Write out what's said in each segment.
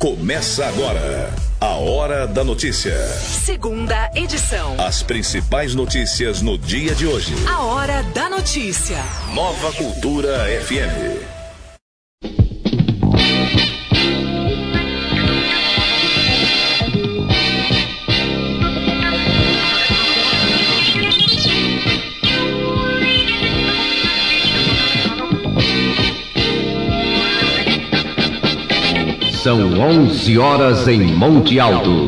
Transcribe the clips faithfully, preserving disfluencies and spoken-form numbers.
Começa agora a Hora da Notícia. Segunda edição. As principais notícias no dia de hoje. A Hora da Notícia. Nova Cultura F M. São onze horas em Monte Alto.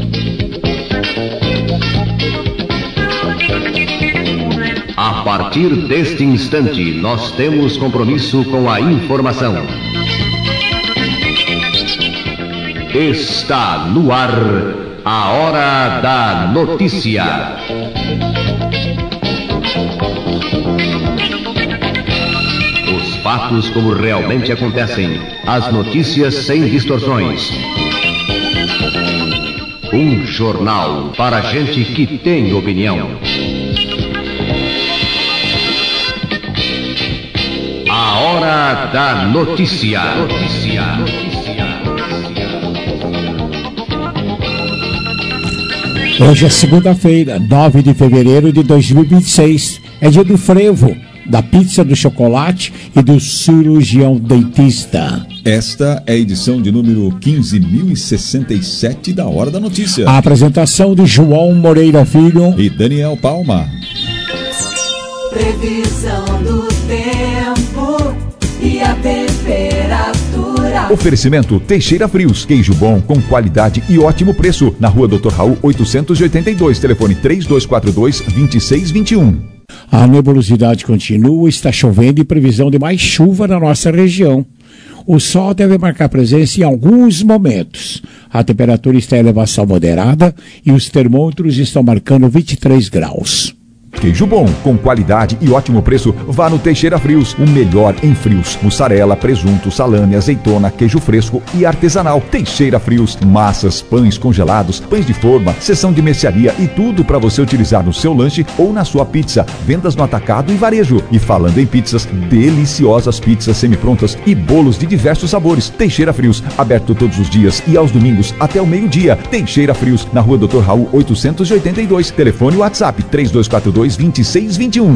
A partir deste instante, nós temos compromisso com a informação. Está no ar a Hora da Notícia. Fatos como realmente acontecem. As notícias sem distorções. Um jornal para gente que tem opinião. A Hora da Notícia. Notícia. Hoje é segunda-feira, nove de fevereiro de dois mil e vinte e seis. É dia do frevo, da pizza, do chocolate e do cirurgião dentista. Esta é a edição de número quinze mil e sessenta e sete da Hora da Notícia. A apresentação de João Moreira Filho e Daniel Palma. Previsão do tempo e a temperatura. Oferecimento Teixeira Frios, queijo bom com qualidade e ótimo preço. Na rua doutor Raul oitocentos e oitenta e dois, telefone três dois quatro dois, dois seis dois um. A nebulosidade continua, está chovendo e previsão de mais chuva na nossa região. O sol deve marcar presença em alguns momentos. A temperatura está em elevação moderada e os termômetros estão marcando vinte e três graus. Queijo bom, com qualidade e ótimo preço, vá no Teixeira Frios, o melhor em frios. Mussarela, presunto, salame, azeitona, queijo fresco e artesanal. Teixeira Frios, massas, pães congelados, pães de forma, seção de mercearia e tudo para você utilizar no seu lanche ou na sua pizza. Vendas no atacado e varejo. E falando em pizzas, deliciosas pizzas semi-prontas e bolos de diversos sabores. Teixeira Frios, aberto todos os dias e aos domingos até o meio-dia. Teixeira Frios, na rua doutor Raul oitocentos e oitenta e dois, telefone WhatsApp três dois quatro dois, dois seis dois um.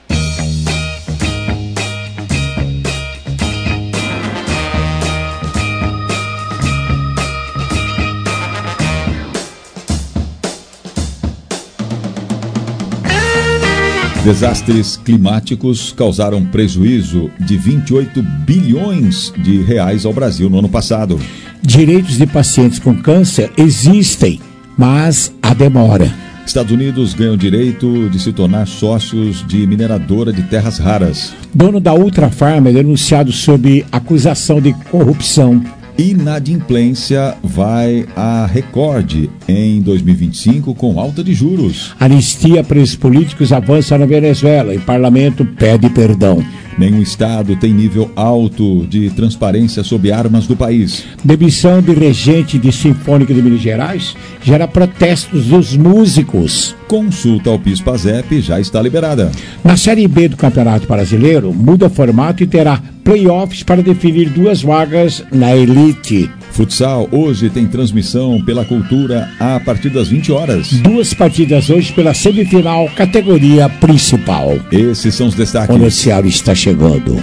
Desastres climáticos causaram prejuízo de vinte e oito bilhões de reais ao Brasil no ano passado. Direitos de pacientes com câncer existem, mas há demora. Estados Unidos ganha o direito de se tornar sócios de mineradora de terras raras. Dono da Ultra Farma é denunciado sob acusação de corrupção. Inadimplência vai a recorde em dois mil e vinte e cinco com alta de juros. Anistia a presos políticos avança na Venezuela e parlamento pede perdão. Nenhum estado tem nível alto de transparência sobre armas do país. Demissão de regente de Sinfônica de Minas Gerais gera protestos dos músicos. Consulta ao PIS/PASEP já está liberada. Na Série B do Campeonato Brasileiro, muda formato e terá playoffs para definir duas vagas na elite. Futsal hoje tem transmissão pela Cultura a partir das vinte horas. Duas partidas hoje pela semifinal, categoria principal. Esses são os destaques. O noticiário está chegando.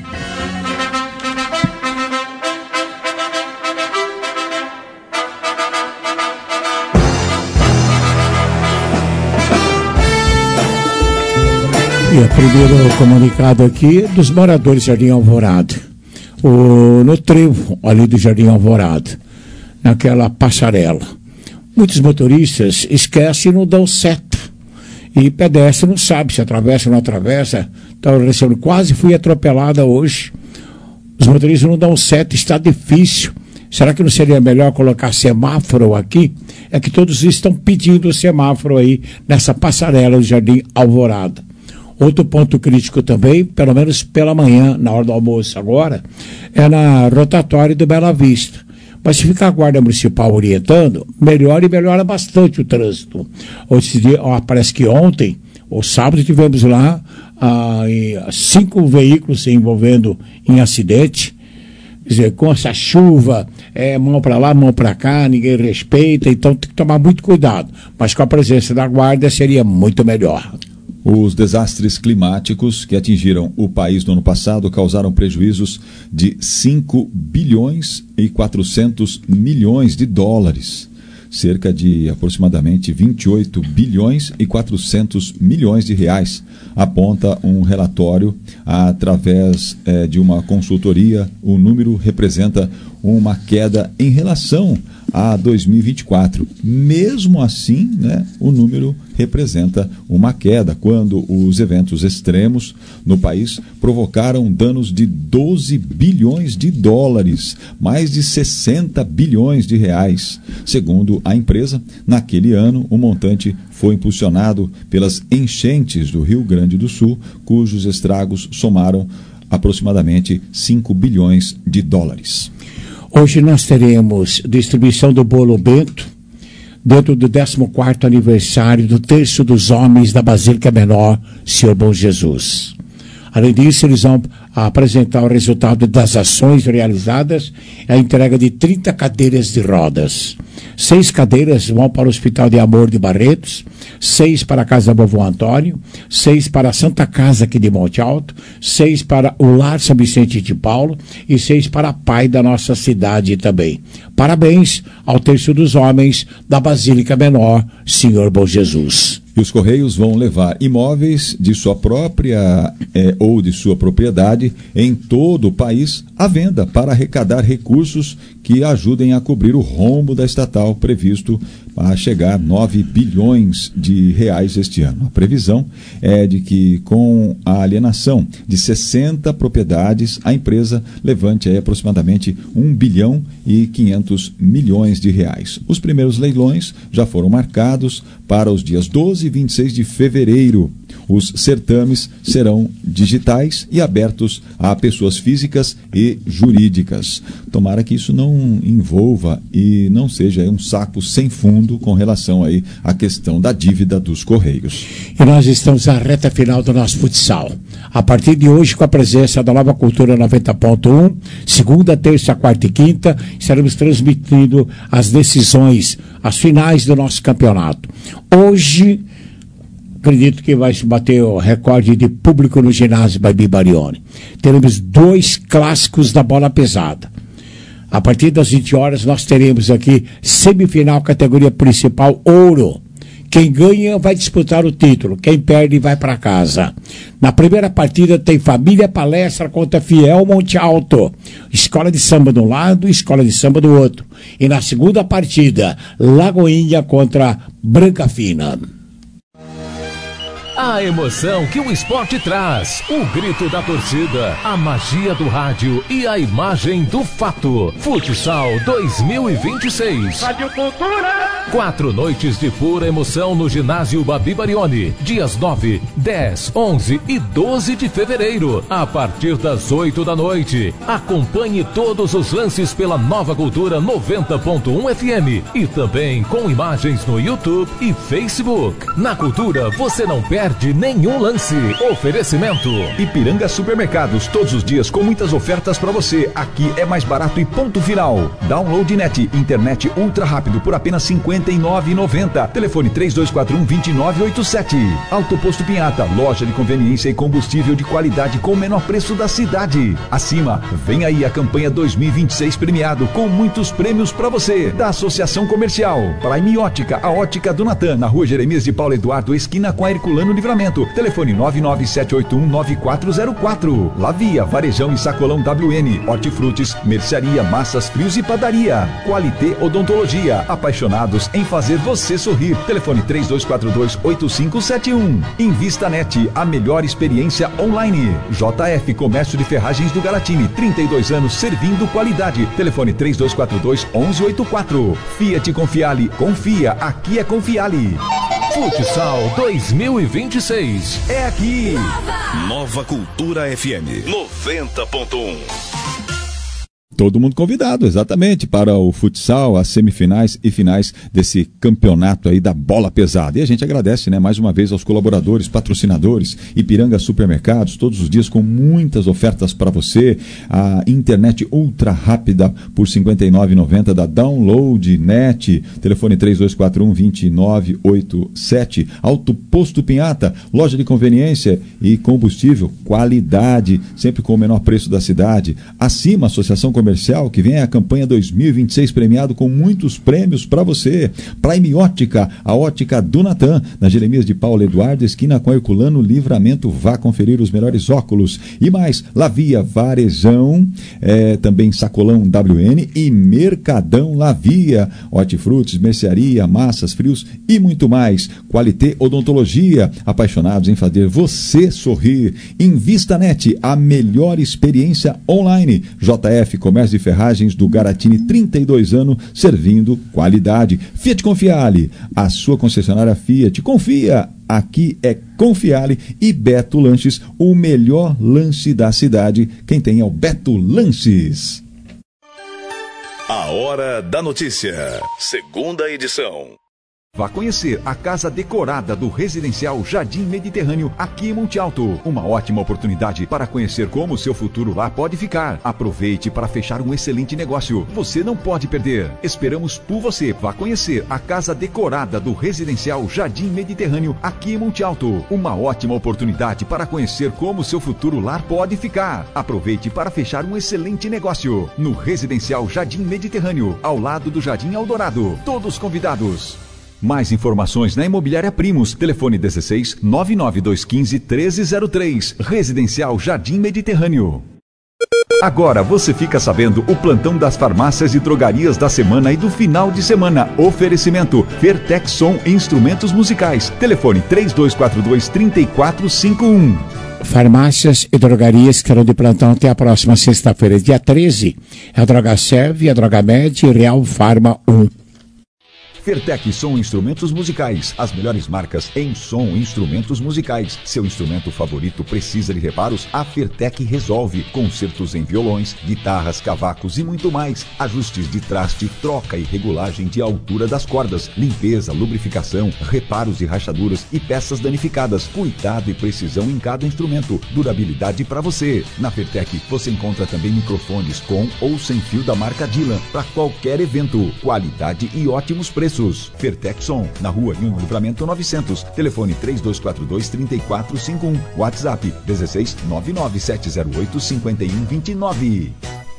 E o primeiro comunicado aqui é dos moradores de Jardim Alvorada. O, no trevo ali do Jardim Alvorada, naquela passarela. Muitos motoristas esquecem e não dão seta. E pedestre não sabe se atravessa ou não atravessa. Então, eu quase fui atropelada hoje. Os motoristas não dão seta, está difícil. Será que não seria melhor colocar semáforo aqui? É que todos estão pedindo o semáforo aí nessa passarela do Jardim Alvorada. Outro ponto crítico também, pelo menos pela manhã, na hora do almoço agora, é na rotatória do Bela Vista. Mas se ficar a Guarda Municipal orientando, melhora e melhora bastante o trânsito. Hoje, ó, parece que ontem, ou sábado, tivemos lá ah, cinco veículos se envolvendo em acidente. Quer dizer, com essa chuva, é, mão para lá, mão para cá, ninguém respeita, então tem que tomar muito cuidado. Mas com a presença da guarda seria muito melhor. Os desastres climáticos que atingiram o país no ano passado causaram prejuízos de cinco bilhões e quatrocentos milhões de dólares. Cerca de aproximadamente vinte e oito bilhões e quatrocentos milhões de reais, aponta um relatório através eh, de uma consultoria. O número representa uma queda em relação a dois mil e vinte e quatro. Mesmo assim, né, o número representa uma queda, quando os eventos extremos no país provocaram danos de doze bilhões de dólares, mais de sessenta bilhões de reais. Segundo a empresa, naquele ano o montante foi impulsionado pelas enchentes do Rio Grande do Sul, cujos estragos somaram aproximadamente cinco bilhões de dólares. Hoje nós teremos distribuição do bolo Bento, dentro do décimo quarto aniversário do Terço dos Homens da Basílica Menor, Senhor Bom Jesus. Além disso, eles vão apresentar o resultado das ações realizadas e a entrega de trinta cadeiras de rodas. Seis cadeiras vão para o Hospital de Amor de Barretos, seis para a Casa Vovô Antônio, seis para a Santa Casa aqui de Monte Alto, seis para o Lar São Vicente de Paulo e seis para a Pai da nossa cidade também. Parabéns ao Terço dos Homens da Basílica Menor, Senhor Bom Jesus. E os Correios vão levar imóveis de sua própria eh, ou de sua propriedade em todo o país à venda para arrecadar recursos que ajudem a cobrir o rombo da estatal previsto a chegar a nove bilhões de reais este ano. A previsão é de que, com a alienação de sessenta propriedades, a empresa levante aí aproximadamente um bilhão e quinhentos milhões de reais. Os primeiros leilões já foram marcados para os dias doze e vinte e seis de fevereiro. Os certames serão digitais e abertos a pessoas físicas e jurídicas. Tomara que isso não envolva e não seja um saco sem fundo com relação aí à questão da dívida dos Correios. E nós estamos na reta final do nosso futsal. A partir de hoje, com a presença da Nova Cultura noventa ponto um, segunda, terça, quarta e quinta, estaremos transmitindo as decisões, as finais do nosso campeonato. Hoje, acredito que vai bater o recorde de público no ginásio Babi Barione. Teremos dois clássicos da bola pesada. A partir das vinte horas nós teremos aqui semifinal, categoria principal, ouro. Quem ganha vai disputar o título, quem perde vai para casa. Na primeira partida tem Família Palestra contra Fiel Monte Alto. Escola de samba de um lado, escola de samba do outro. E na segunda partida, Lagoinha contra Branca Fina. A emoção que o esporte traz, o grito da torcida, a magia do rádio e a imagem do fato. Futsal dois mil e vinte e seis. Rádio Cultura. Quatro noites de pura emoção no ginásio Babi Barione. Dias nove, dez, onze e doze de fevereiro. A partir das oito da noite. Acompanhe todos os lances pela Nova Cultura noventa ponto um F M. E também com imagens no YouTube e Facebook. Na Cultura você não perde de nenhum lance. Oferecimento Ipiranga Supermercados, todos os dias com muitas ofertas para você. Aqui é mais barato e ponto final. Download Net, internet ultra rápido por apenas cinquenta e nove reais e noventa centavos. Telefone três dois quatro um, dois nove oito sete. Alto Posto Pinhata, loja de conveniência e combustível de qualidade com o menor preço da cidade. Acima, vem aí a campanha dois mil e vinte e seis premiado com muitos prêmios para você. Da Associação Comercial Prime Ótica, a ótica do Natan, na rua Jeremias de Paulo Eduardo, esquina com a Herculano Livramento. Telefone nove nove sete oito um, nove quatro zero quatro. Lavia, Varejão e Sacolão W N. Hortifrutis, mercearia, massas, frios e padaria. Qualité Odontologia. Apaixonados em fazer você sorrir. Telefone três dois quatro dois, oito cinco sete um. Invista Net, a melhor experiência online. J F Comércio de Ferragens do Galatini. trinta e dois anos servindo qualidade. Telefone três dois quatro dois, onze oito quatro. Fiat Confiale. Confia, aqui é Confiale. Futsal dois mil e vinte e seis. É aqui. Nova Cultura F M noventa ponto um. Todo mundo convidado, exatamente, para o futsal, as semifinais e finais desse campeonato aí da bola pesada. E a gente agradece, né, mais uma vez aos colaboradores, patrocinadores, Ipiranga Supermercados, todos os dias com muitas ofertas para você. A internet ultra rápida por cinquenta e nove reais e noventa centavos da Download Net, telefone três dois quatro um, dois nove oito sete. Auto Posto Pinhata, loja de conveniência e combustível, qualidade, sempre com o menor preço da cidade. Acima, Associação Comercial Comercial, que vem a campanha dois mil e vinte e seis premiado com muitos prêmios para você. Prime Ótica, a ótica do Natan, na Jeremias de Paulo Eduardo, esquina com Herculano Livramento. Vá conferir os melhores óculos. E mais, Lavia Varejão, é, também Sacolão W N e Mercadão Lavia. Hortifrutis, mercearia, massas, frios e muito mais. Qualité Odontologia, apaixonados em fazer você sorrir. InvistaNet, a melhor experiência online. J F Comércio de Ferragens do Garatini, trinta e dois anos, servindo qualidade. Fiat Confiale, a sua concessionária Fiat. Confia, aqui é Confiale. E Beto Lanches, o melhor lanche da cidade. Quem tem é o Beto Lanches. A Hora da Notícia, segunda edição. Vá conhecer a casa decorada do Residencial Jardim Mediterrâneo, aqui em Monte Alto. Uma ótima oportunidade para conhecer como o seu futuro lá pode ficar. Aproveite para fechar um excelente negócio. Você não pode perder. Esperamos por você. Vá conhecer a casa decorada do Residencial Jardim Mediterrâneo, aqui em Monte Alto. Uma ótima oportunidade para conhecer como o seu futuro lar pode ficar. Aproveite para fechar um excelente negócio. No Residencial Jardim Mediterrâneo, ao lado do Jardim Eldorado. Todos convidados. Mais informações na Imobiliária Primos. Telefone dezesseis, nove nove dois um cinco, treze zero três. Residencial Jardim Mediterrâneo. Agora você fica sabendo o plantão das farmácias e drogarias da semana e do final de semana. Oferecimento Fertex Som e Instrumentos Musicais. Telefone três dois quatro dois, três quatro cinco um. Farmácias e drogarias que estarão de plantão até a próxima sexta-feira, dia treze. É a Droga Serve, a Droga Med e Real Farma um. Fertec Som Instrumentos Musicais, as melhores marcas em som e instrumentos musicais. Seu instrumento favorito precisa de reparos? A Fertec resolve. Concertos em violões, guitarras, cavacos e muito mais. Ajustes de traste, troca e regulagem de altura das cordas, limpeza, lubrificação, reparos de rachaduras e peças danificadas. Cuidado e precisão em cada instrumento. Durabilidade para você. Na Fertec você encontra também microfones com ou sem fio da marca Dylan para qualquer evento. Qualidade e ótimos preços. Fertex Som, na rua Rio Livramento novecentos. Telefone três dois quatro dois, três quatro cinco um. WhatsApp dezesseis, nove nove sete zero oito, cinco um dois nove.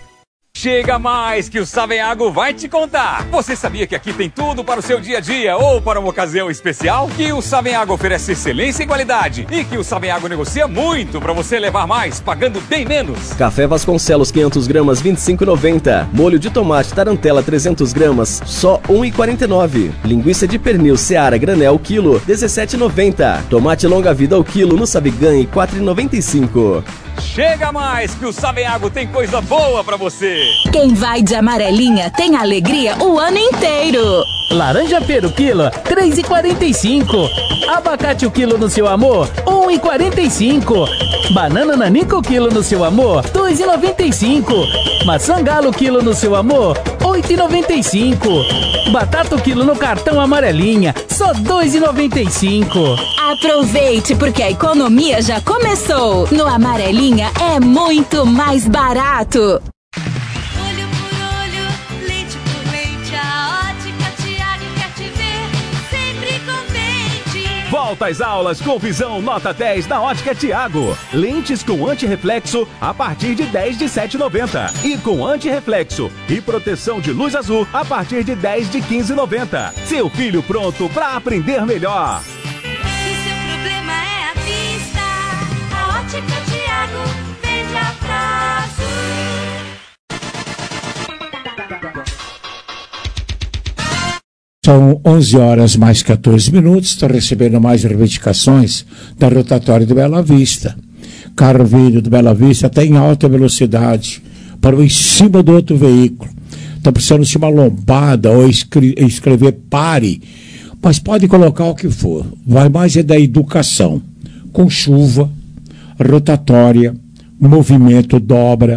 Chega mais que o Savenhago vai te contar. Você sabia que aqui tem tudo para o seu dia a dia ou para uma ocasião especial? Que o Savenhago oferece excelência e qualidade e que o Savenhago negocia muito para você levar mais, pagando bem menos. Café Vasconcelos quinhentas gramas, vinte e cinco reais e noventa centavos. Molho de tomate Tarantela trezentas gramas, só um real e quarenta e nove centavos. Linguiça de pernil Seara granel quilo, dezessete reais e noventa centavos. Tomate longa vida ao quilo no Sabiganhe, quatro reais e noventa e cinco centavos. Chega mais que o Savenhago tem coisa boa pra você. Quem vai de amarelinha tem alegria o ano inteiro. Laranja pera o quilo, três reais e quarenta e cinco centavos. Abacate o quilo no seu amor, um real e quarenta e cinco centavos. Banana nanica o quilo no seu amor, dois reais e noventa e cinco centavos. Maçã galo o quilo no seu amor, oito reais e noventa e cinco centavos. Batata o quilo no cartão amarelinha, só dois reais e noventa e cinco centavos. Aproveite porque a economia já começou. No Amarelinha é muito mais barato. Volta às aulas com visão nota dez na Ótica Tiago. Lentes com antirreflexo a partir de dez de sete reais e noventa centavos. E com antirreflexo e proteção de luz azul a partir de dez de quinze reais e noventa centavos. Seu filho pronto para aprender melhor. Se seu problema é a vista, a Ótica Tiago vende a prazo. São onze horas mais quatorze minutos, estou recebendo mais reivindicações da rotatória do Bela Vista. Carro vindo do Bela Vista até em alta velocidade, parou em cima do outro veículo. Está precisando de uma lombada ou escre- escrever pare, mas pode colocar o que for. Vai mais é da educação. Com chuva, rotatória, movimento, dobra,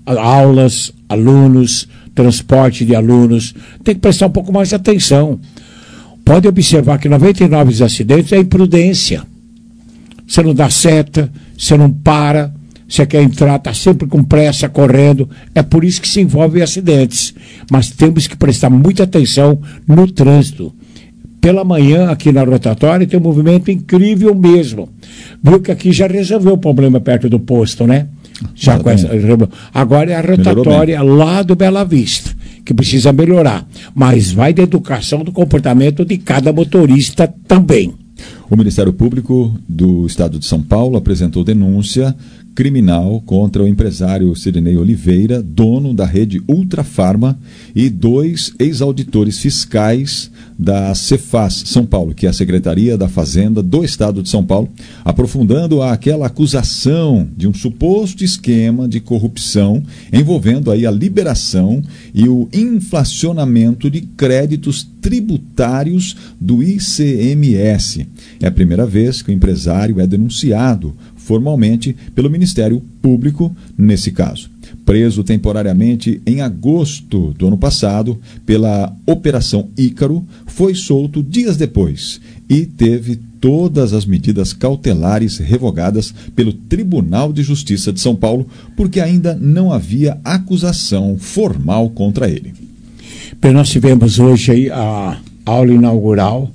aulas, alunos, transporte de alunos, tem que prestar um pouco mais de atenção. Pode observar que noventa e nove dos acidentes é imprudência. Você não dá seta, você não para, você quer entrar, está sempre com pressa, correndo. É por isso que se envolvem acidentes. Mas temos que prestar muita atenção no trânsito. Pela manhã, aqui na rotatória, tem um movimento incrível mesmo. Viu que aqui já resolveu o problema perto do posto, né? Já com essa, agora é a rotatória lá do Bela Vista, que precisa melhorar. Mas vai da educação do comportamento de cada motorista também. O Ministério Público do Estado de São Paulo apresentou denúncia criminal contra o empresário Sidney Oliveira, dono da rede Ultrafarma, e dois ex-auditores fiscais da Cefaz São Paulo, que é a Secretaria da Fazenda do Estado de São Paulo, aprofundando aquela acusação de um suposto esquema de corrupção envolvendo aí a liberação e o inflacionamento de créditos tributários do I C M S. É a primeira vez que o empresário é denunciado formalmente pelo Ministério Público nesse caso. Preso temporariamente em agosto do ano passado pela Operação Ícaro, foi solto dias depois e teve todas as medidas cautelares revogadas pelo Tribunal de Justiça de São Paulo, porque ainda não havia acusação formal contra ele. Bem, nós tivemos hoje aí a aula inaugural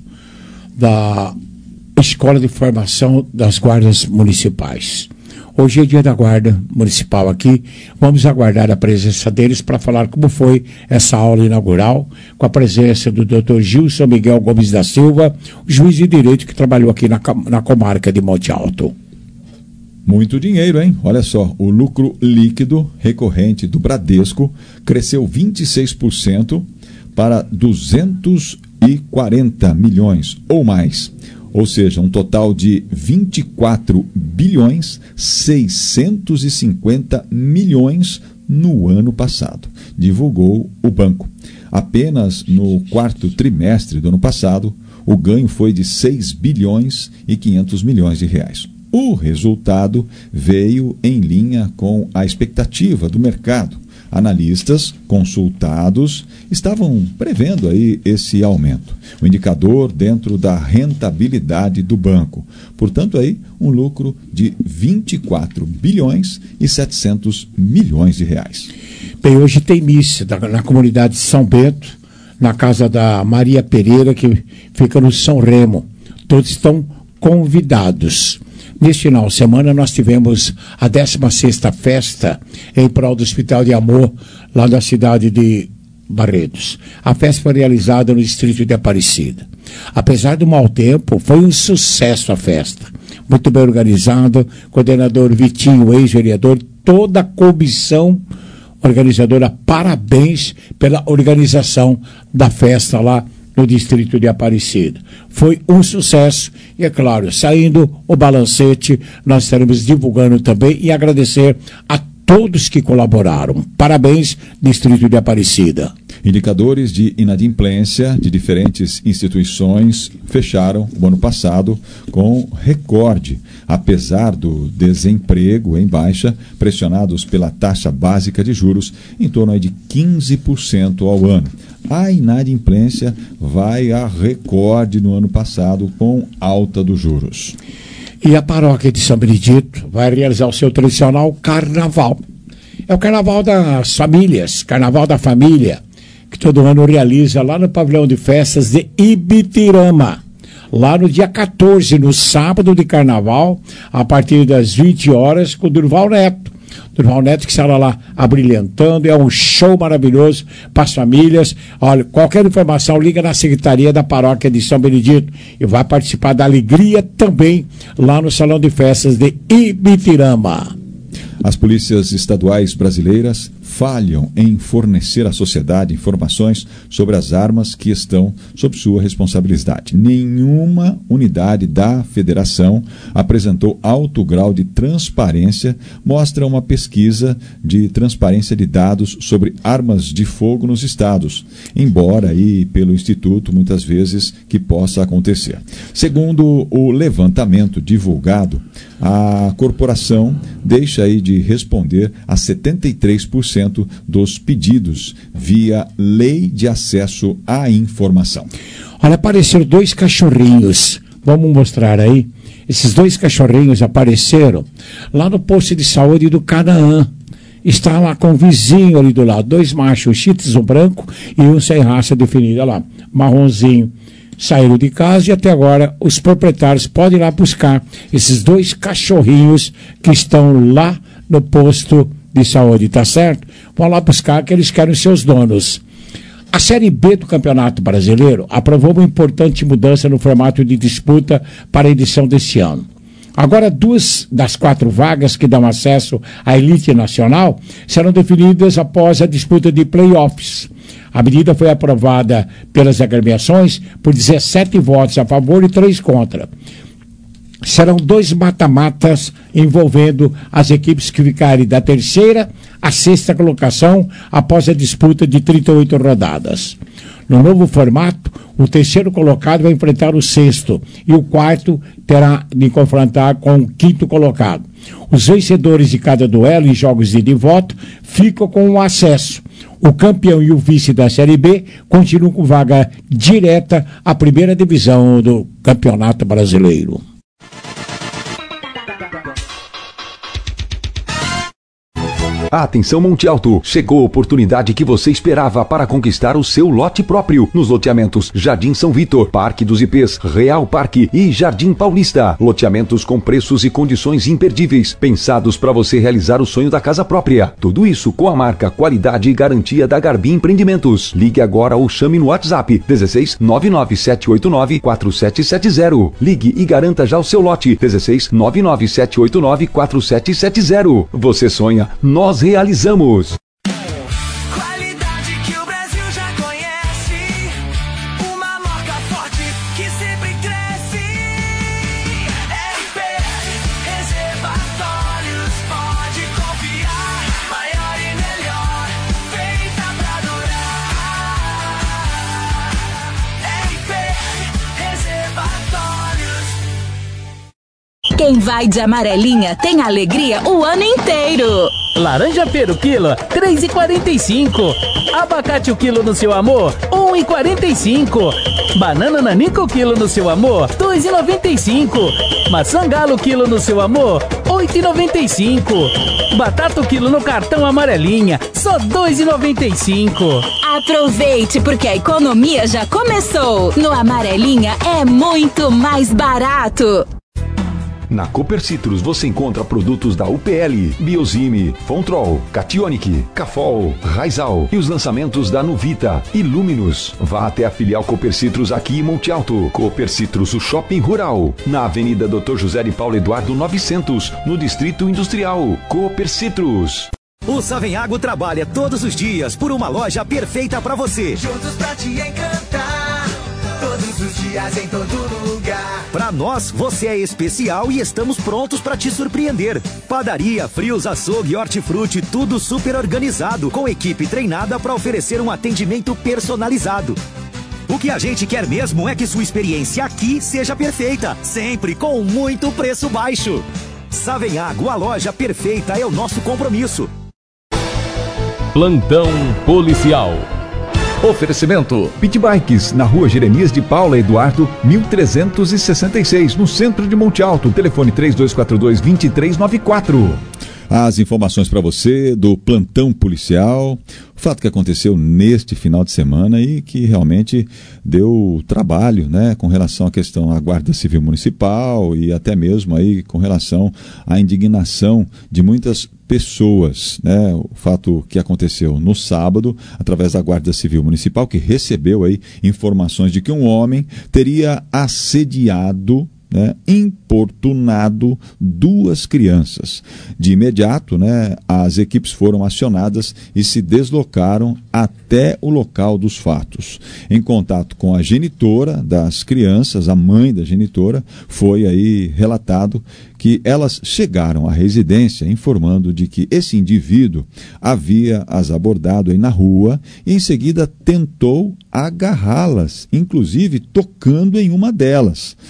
da Escola de Formação das Guardas Municipais. Hoje é dia da Guarda Municipal aqui. Vamos aguardar a presença deles para falar como foi essa aula inaugural, com a presença do doutor Gilson Miguel Gomes da Silva, juiz de direito que trabalhou aqui na, na comarca de Monte Alto. Muito dinheiro, hein? Olha só, o lucro líquido recorrente do Bradesco cresceu vinte e seis por cento para duzentos e quarenta milhões ou mais. Ou seja, um total de vinte e quatro bilhões seiscentos e cinquenta milhões no ano passado, divulgou o banco. Apenas no quarto trimestre do ano passado, o ganho foi de seis bilhões e quinhentos milhões de reais. O resultado veio em linha com a expectativa do mercado. Analistas consultados estavam prevendo aí esse aumento. O indicador dentro da rentabilidade do banco. Portanto, aí um lucro de vinte e quatro bilhões e setecentos milhões de reais. Bem, hoje tem missa na comunidade de São Bento, na casa da Maria Pereira, que fica no São Remo. Todos estão convidados. Neste final de semana nós tivemos a décima sexta festa em prol do Hospital de Amor, lá na cidade de Barretos. A festa foi realizada no distrito de Aparecida. Apesar do mau tempo, foi um sucesso a festa. Muito bem organizada, coordenador Vitinho, ex-vereador, toda a comissão organizadora, parabéns pela organização da festa lá no distrito de Aparecida. Foi um sucesso e, é claro, saindo o balancete, nós estaremos divulgando também e agradecer a todos que colaboraram. Parabéns, distrito de Aparecida. Indicadores de inadimplência de diferentes instituições fecharam o ano passado com recorde, apesar do desemprego em baixa, pressionados pela taxa básica de juros em torno de quinze por cento ao ano. A inadimplência vai a recorde no ano passado com alta dos juros. E a paróquia de São Benedito vai realizar o seu tradicional carnaval. É o carnaval das famílias, carnaval da família, que todo ano realiza lá no pavilhão de festas de Ibitirama. Lá no dia quatorze, no sábado de carnaval, a partir das vinte horas, com o Durval Neto. Durval Neto que estará lá abrilhantando, é um show maravilhoso para as famílias. Olha, qualquer informação, liga na Secretaria da Paróquia de São Benedito e vai participar da alegria também lá no Salão de Festas de Ibitirama. As polícias estaduais brasileiras falham em fornecer à sociedade informações sobre as armas que estão sob sua responsabilidade. Nenhuma unidade da federação apresentou alto grau de transparência, mostra uma pesquisa de transparência de dados sobre armas de fogo nos estados, embora aí pelo Instituto muitas vezes que possa acontecer. Segundo o levantamento divulgado a corporação deixa aí de responder a setenta e três por cento dos pedidos via Lei de Acesso à Informação. Olha, apareceram dois cachorrinhos. Vamos mostrar aí. Esses dois cachorrinhos apareceram lá no posto de saúde do Canaã. Está lá com o vizinho ali do lado. Dois machos, shih tzu branco e um sem raça definida lá. Marronzinho. Saíram de casa e até agora os proprietários podem ir lá buscar esses dois cachorrinhos que estão lá no posto de saúde, tá certo? Vão lá buscar que eles querem seus donos. A Série B do Campeonato Brasileiro aprovou uma importante mudança no formato de disputa para a edição deste ano. Agora, duas das quatro vagas que dão acesso à elite nacional serão definidas após a disputa de playoffs. A medida foi aprovada pelas agremiações por dezessete votos a favor e três contra. Serão dois mata-matas envolvendo as equipes que ficarem da terceira à sexta colocação após a disputa de trinta e oito rodadas. No novo formato, o terceiro colocado vai enfrentar o sexto e o quarto terá de confrontar com o quinto colocado. Os vencedores de cada duelo em jogos de ida e volta ficam com o acesso. O campeão e o vice da Série B continuam com vaga direta à primeira divisão do Campeonato Brasileiro. Atenção Monte Alto, chegou a oportunidade que você esperava para conquistar o seu lote próprio nos loteamentos Jardim São Vitor, Parque dos Ipês, Real Parque e Jardim Paulista. Loteamentos com preços e condições imperdíveis, pensados para você realizar o sonho da casa própria. Tudo isso com a marca, qualidade e garantia da Garbi Empreendimentos. Ligue agora ou chame no WhatsApp dezesseis nove nove sete oito nove quatro sete sete zero. Ligue e garanta já o seu lote dezesseis nove nove sete oito nove quatro sete sete zero. Você sonha, nós realizamos. Qualidade que o Brasil já conhece, uma marca forte que sempre cresce. R P L Reservatórios, pode confiar, maior e melhor, feita pra durar. R P L Reservatórios. Quem vai de amarelinha tem alegria o ano inteiro. Laranja pera o quilo, três e quarenta e cinco. Abacate o quilo no seu amor, um e quarenta e cinco. Banana nanica o quilo no seu amor, dois e noventa e cinco. Maçã galo o quilo no seu amor, oito e noventa e cinco. Batata o quilo no cartão amarelinha, só dois e noventa e cinco. Aproveite porque a economia já começou. No Amarelinha é muito mais barato. Na Cooper Citrus você encontra produtos da U P L, Biozime, Fontrol, Cationic, Cafol, Raizal e os lançamentos da Nuvita e Luminus. Vá até a filial Cooper Citrus aqui em Monte Alto. Cooper Citrus, o shopping rural, na Avenida doutor José de Paulo Eduardo novecentos, no Distrito Industrial. Cooper Citrus. O Savenhago trabalha todos os dias por uma loja perfeita para você. Juntos pra te encantar, todos os dias em todo lugar. Para nós, você é especial e estamos prontos para te surpreender. Padaria, frios, açougue, hortifruti, tudo super organizado, com equipe treinada para oferecer um atendimento personalizado. O que a gente quer mesmo é que sua experiência aqui seja perfeita, sempre com muito preço baixo. Savenhago, a loja perfeita é o nosso compromisso. Plantão policial. Oferecimento Pit Bikes, na rua Jeremias de Paula Eduardo, mil trezentos e sessenta e seis, no centro de Monte Alto. Telefone três dois quatro dois, dois três nove quatro. As informações para você do plantão policial, o fato que aconteceu neste final de semana e que realmente deu trabalho, né, com relação à questão à Guarda Civil Municipal e até mesmo aí com relação à indignação de muitas pessoas, né, o fato que aconteceu no sábado, através da Guarda Civil Municipal, que recebeu aí informações de que um homem teria assediado, né, importunado duas crianças. De imediato, né, as equipes foram acionadas e se deslocaram até o local dos fatos. Em contato com a genitora das crianças, a mãe da genitora, foi aí relatado que elas chegaram à residência informando de que esse indivíduo havia as abordado aí na rua e em seguida tentou agarrá-las, inclusive tocando em uma delas.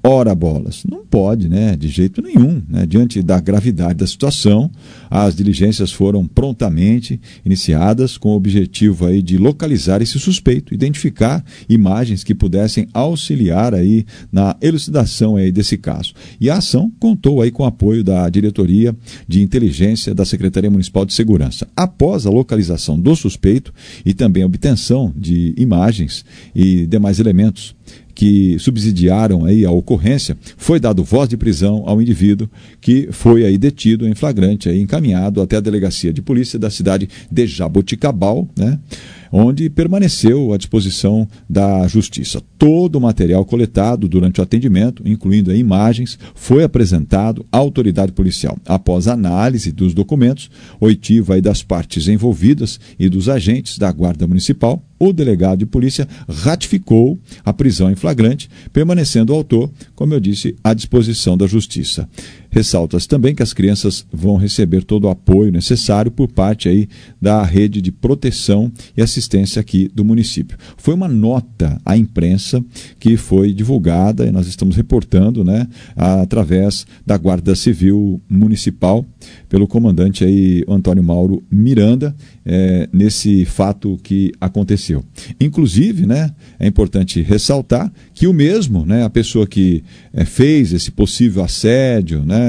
Ora bolas, não pode, né, de jeito nenhum, né? Diante da gravidade da situação, as diligências foram prontamente iniciadas com o objetivo aí de localizar esse suspeito, identificar imagens que pudessem auxiliar aí na elucidação aí desse caso. E a ação contou aí com o apoio da Diretoria de Inteligência da Secretaria Municipal de Segurança. Após a localização do suspeito e também a obtenção de imagens e demais elementos que subsidiaram aí a ocorrência, foi dado voz de prisão ao indivíduo que foi aí detido em flagrante, aí encaminhado até a delegacia de polícia da cidade de Jaboticabal, né, onde permaneceu à disposição da justiça. Todo o material coletado durante o atendimento, incluindo aí imagens, foi apresentado à autoridade policial. Após análise dos documentos, oitiva aí das partes envolvidas e dos agentes da Guarda Municipal, o delegado de polícia ratificou a prisão em flagrante, permanecendo o autor, como eu disse, à disposição da justiça. Ressalta-se também que as crianças vão receber todo o apoio necessário por parte aí da rede de proteção e assistência aqui do município. Foi uma nota à imprensa que foi divulgada, e nós estamos reportando, né, através da Guarda Civil Municipal, pelo comandante aí, Antônio Mauro Miranda, é, nesse fato que aconteceu. Inclusive, né, é importante ressaltar que o mesmo, né, a pessoa que é, fez esse possível assédio, né,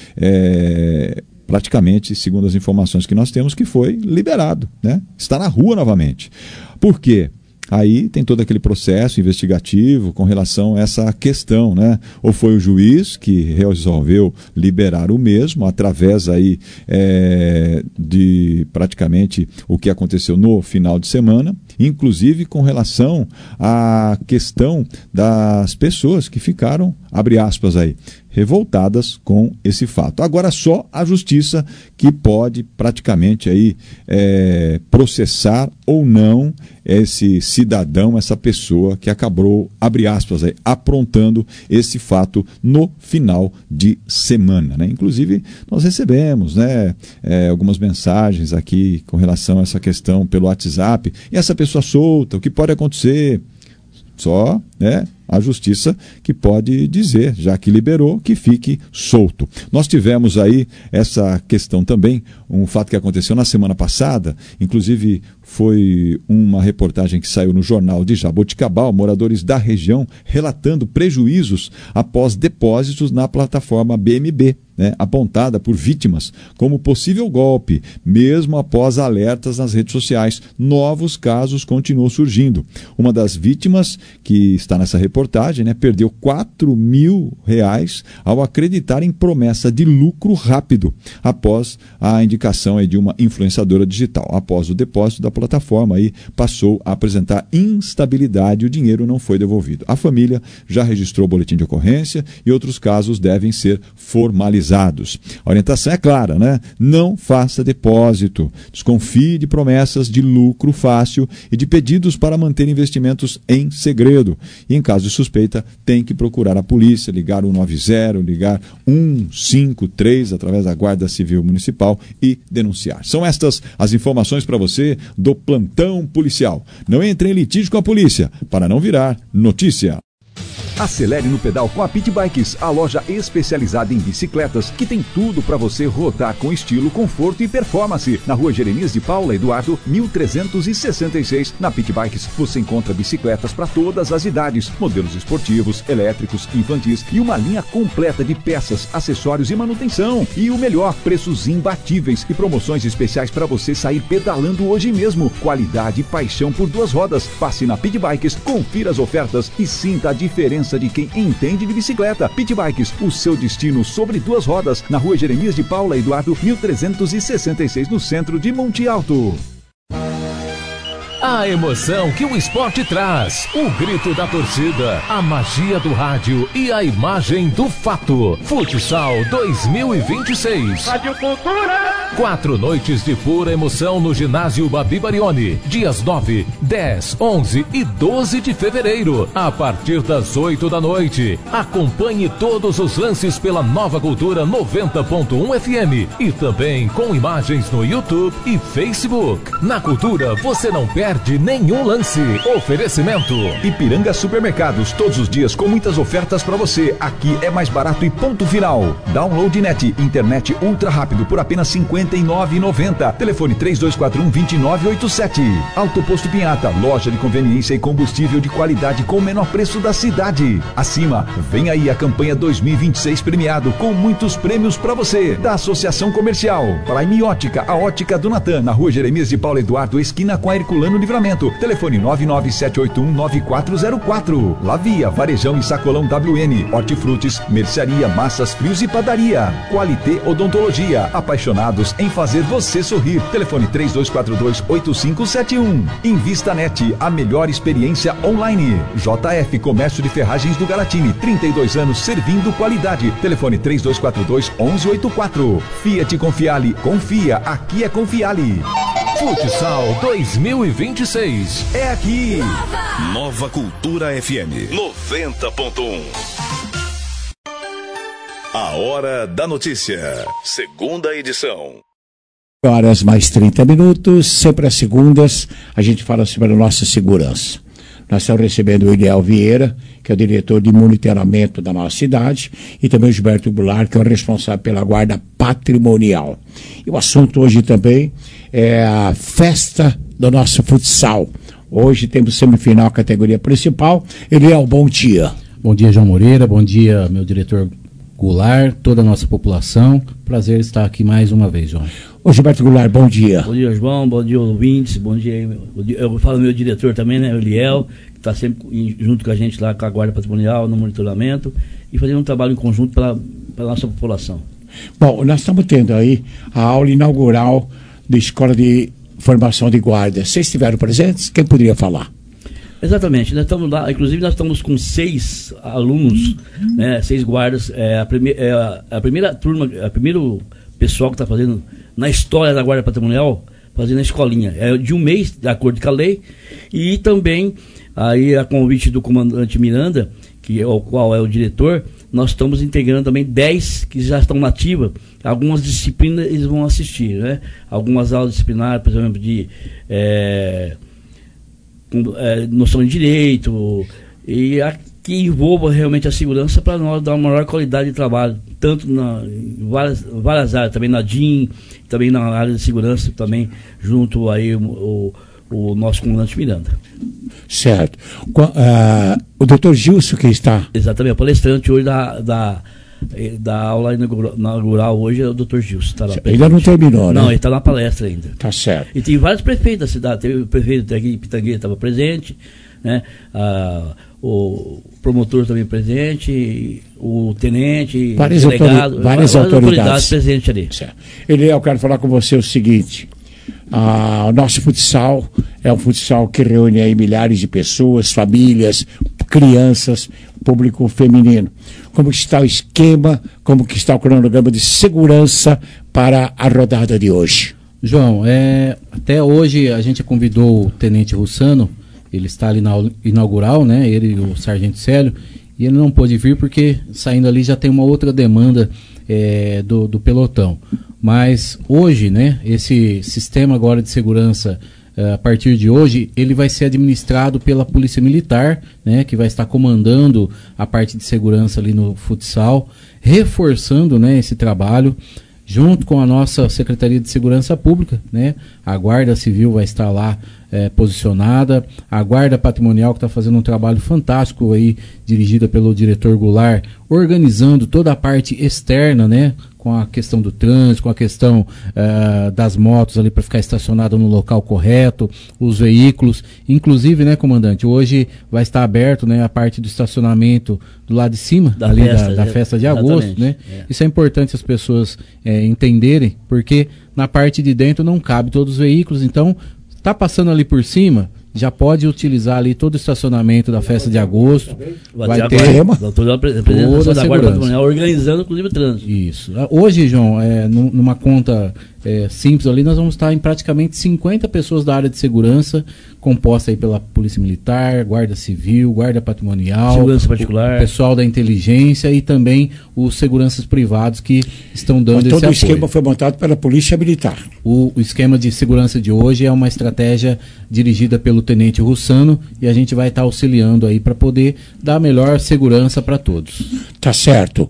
É, praticamente, segundo as informações que nós temos, que foi liberado, né? Está na rua novamente. Por quê? Aí tem todo aquele processo investigativo com relação a essa questão, né? Ou foi o juiz que resolveu liberar o mesmo através aí é, de praticamente o que aconteceu no final de semana, inclusive com relação à questão das pessoas que ficaram, abre aspas aí, revoltadas com esse fato. Agora só a justiça que pode praticamente aí é, processar ou não esse cidadão, essa pessoa que acabou, abre aspas aí, aprontando esse fato no final de semana, né? Inclusive nós recebemos, né, é, algumas mensagens aqui com relação a essa questão pelo WhatsApp, e essa pessoa solta, o que pode acontecer? Só, né, a justiça que pode dizer, já que liberou, que fique solto. Nós tivemos aí essa questão também, um fato que aconteceu na semana passada, inclusive foi uma reportagem que saiu no jornal de Jaboticabal, moradores da região relatando prejuízos após depósitos na plataforma B M B, né, apontada por vítimas como possível golpe, mesmo após alertas nas redes sociais. Novos casos continuam surgindo. Uma das vítimas, que está nessa reportagem, né, perdeu quatro mil reais ao acreditar em promessa de lucro rápido, após a indicação aí de uma influenciadora digital. Após o depósito da plataforma, aí, passou a apresentar instabilidade e o dinheiro não foi devolvido. A família já registrou o boletim de ocorrência e outros casos devem ser formalizados. A orientação é clara, né? Não faça depósito, desconfie de promessas de lucro fácil e de pedidos para manter investimentos em segredo. E em caso de suspeita, tem que procurar a polícia, ligar o nove zero, ligar um cinco três através da Guarda Civil Municipal e denunciar. São estas as informações para você do Plantão Policial. Não entre em litígio com a polícia para não virar notícia. Acelere no pedal com a Pit Bikes, a loja especializada em bicicletas que tem tudo para você rodar com estilo, conforto e performance. Na rua Jeremias de Paula Eduardo, mil trezentos e sessenta e seis. Na Pit Bikes você encontra bicicletas para todas as idades, modelos esportivos, elétricos, infantis e uma linha completa de peças, acessórios e manutenção. E o melhor, preços imbatíveis e promoções especiais para você sair pedalando hoje mesmo. Qualidade e paixão por duas rodas. Passe na Pit Bikes, confira as ofertas e sinta a diferença de quem entende de bicicleta. Pit Bikes, o seu destino sobre duas rodas, na rua Jeremias de Paula Eduardo, mil trezentos e sessenta e seis, no centro de Monte Alto. A emoção que o esporte traz, o grito da torcida, a magia do rádio e a imagem do fato. Futsal dois mil e vinte e seis. Rádio Cultura. Quatro noites de pura emoção no ginásio Babi Barioni. Dias nove, dez, onze e doze de fevereiro, a partir das oito da noite. Acompanhe todos os lances pela Nova Cultura noventa ponto um F M e também com imagens no YouTube e Facebook. Na Cultura você não perde nenhum lance. Oferecimento Ipiranga Supermercados, todos os dias com muitas ofertas para você. Aqui é mais barato e ponto final. Download Net, internet ultra rápido por apenas cinquenta e nove reais e noventa centavos. Telefone três dois quatro um, dois nove oito sete. Auto Posto Pinhata, loja de conveniência e combustível de qualidade com o menor preço da cidade. Acima, vem aí a campanha dois mil e vinte e seis premiado com muitos prêmios para você. Da Associação Comercial Prime Ótica, a ótica do Natan, na rua Jeremias de Paulo Eduardo, esquina com a Herculano Livramento. Telefone nove nove sete oito um, nove quatro zero quatro. Lavia, Varejão e Sacolão W N, Hortifrutis, Mercearia, Massas, Frios e Padaria. Qualité Odontologia, apaixonados em fazer você sorrir. Telefone três dois quatro dois, oito cinco sete um. Invista Net, a melhor experiência online. J F Comércio de Ferragens do Galatini, trinta e dois anos servindo qualidade. Telefone três dois quatro dois, onze oitenta e quatro. Fiat Confiale, confia, aqui é Confiale. Futsal dois mil e vinte e seis. É aqui. Nova, Nova Cultura F M noventa ponto um. A Hora da Notícia, segunda edição. Horas mais trinta minutos, sempre às segundas, a gente fala sobre a nossa segurança. Nós estamos recebendo o Eliel Vieira, que é o diretor de monitoramento da nossa cidade, e também o Gilberto Goulart, que é o responsável pela guarda patrimonial. E o assunto hoje também é a festa do nosso futsal. Hoje temos semifinal, categoria principal. Eliel, bom dia. Bom dia, João Moreira, bom dia, meu diretor Goulart, toda a nossa população. Prazer estar aqui mais uma vez, João. Ô Gilberto Goulart, bom dia. Bom dia, João, bom dia, ouvintes, bom dia, eu falo meu diretor também, né, o Eliel, que está sempre junto com a gente lá com a Guarda Patrimonial, no monitoramento, e fazendo um trabalho em conjunto pela, pela nossa população. Bom, nós estamos tendo aí a aula inaugural da Escola de Formação de Guarda. Vocês estiveram presentes? Quem poderia falar? Exatamente, nós estamos lá, inclusive nós estamos com seis alunos, né, seis guardas, é a, prime, é a, a primeira turma, a primeiro pessoal que está fazendo na história da Guarda Patrimonial, fazendo a escolinha, é de um mês, de acordo com a lei, e também, aí a convite do comandante Miranda, que é o qual é o diretor, nós estamos integrando também dez que já estão nativas, algumas disciplinas eles vão assistir, né, algumas aulas disciplinares, por exemplo, de é, é, noção de direito, e a, que envolva realmente a segurança para nós dar uma maior qualidade de trabalho, tanto na, em várias, várias áreas, também na D I M, também na área de segurança, também junto aí o, o, o nosso comandante Miranda. Certo. Uh, o doutor Gilson que está... Exatamente, o palestrante hoje da, da, da aula inaugural hoje é o doutor Gilson. Tá lá, ainda não terminou, né? Não, ele está na palestra ainda. Tá certo. E tem vários prefeitos da cidade, teve o prefeito daqui de Pitangueira estava presente, né? Ah, o promotor também presente, o tenente, várias o delegado, autori várias, várias autoridades. autoridades presentes ali. Certo. Ele, eu quero falar com você o seguinte, ah, o nosso futsal é um futsal que reúne aí milhares de pessoas, famílias, crianças, público feminino. Como que está o esquema, como que está o cronograma de segurança para a rodada de hoje? João, é, até hoje a gente convidou o tenente Russano. Ele está ali na inaugural, né? Ele e o sargento Célio, e ele não pôde vir porque saindo ali já tem uma outra demanda é, do, do pelotão. Mas hoje, né? Esse sistema agora de segurança, é, a partir de hoje, ele vai ser administrado pela Polícia Militar, né? Que vai estar comandando a parte de segurança ali no futsal, reforçando, né? Esse trabalho. Junto com a nossa Secretaria de Segurança Pública, né? A Guarda Civil vai estar lá é, posicionada, a Guarda Patrimonial que está fazendo um trabalho fantástico aí, dirigida pelo diretor Goulart, organizando toda a parte externa, né? Com a questão do trânsito, com a questão uh, das motos ali para ficar estacionado no local correto, os veículos, inclusive, né, comandante, hoje vai estar aberto, né, a parte do estacionamento do lado de cima, da, ali festa, da, da festa de agosto, né? É. Isso é importante as pessoas é, entenderem, porque na parte de dentro não cabe todos os veículos, então tá passando ali por cima, já pode utilizar ali todo o estacionamento da festa de agosto. Vai, vai ter tema. Toda a presença da Guarda Patrimonial organizando, inclusive, o trânsito. Isso. Hoje, João, é, numa conta é, simples ali, nós vamos estar em praticamente cinquenta pessoas da área de segurança, composta aí pela Polícia Militar, Guarda Civil, Guarda Patrimonial, segurança particular, o pessoal da inteligência e também os seguranças privados que estão dando Mas esse todo apoio. o esquema foi montado pela Polícia Militar. O, o esquema de segurança de hoje é uma estratégia dirigida pelo Tenente Russano e a gente vai estar auxiliando aí para poder dar a melhor segurança para todos. Tá certo.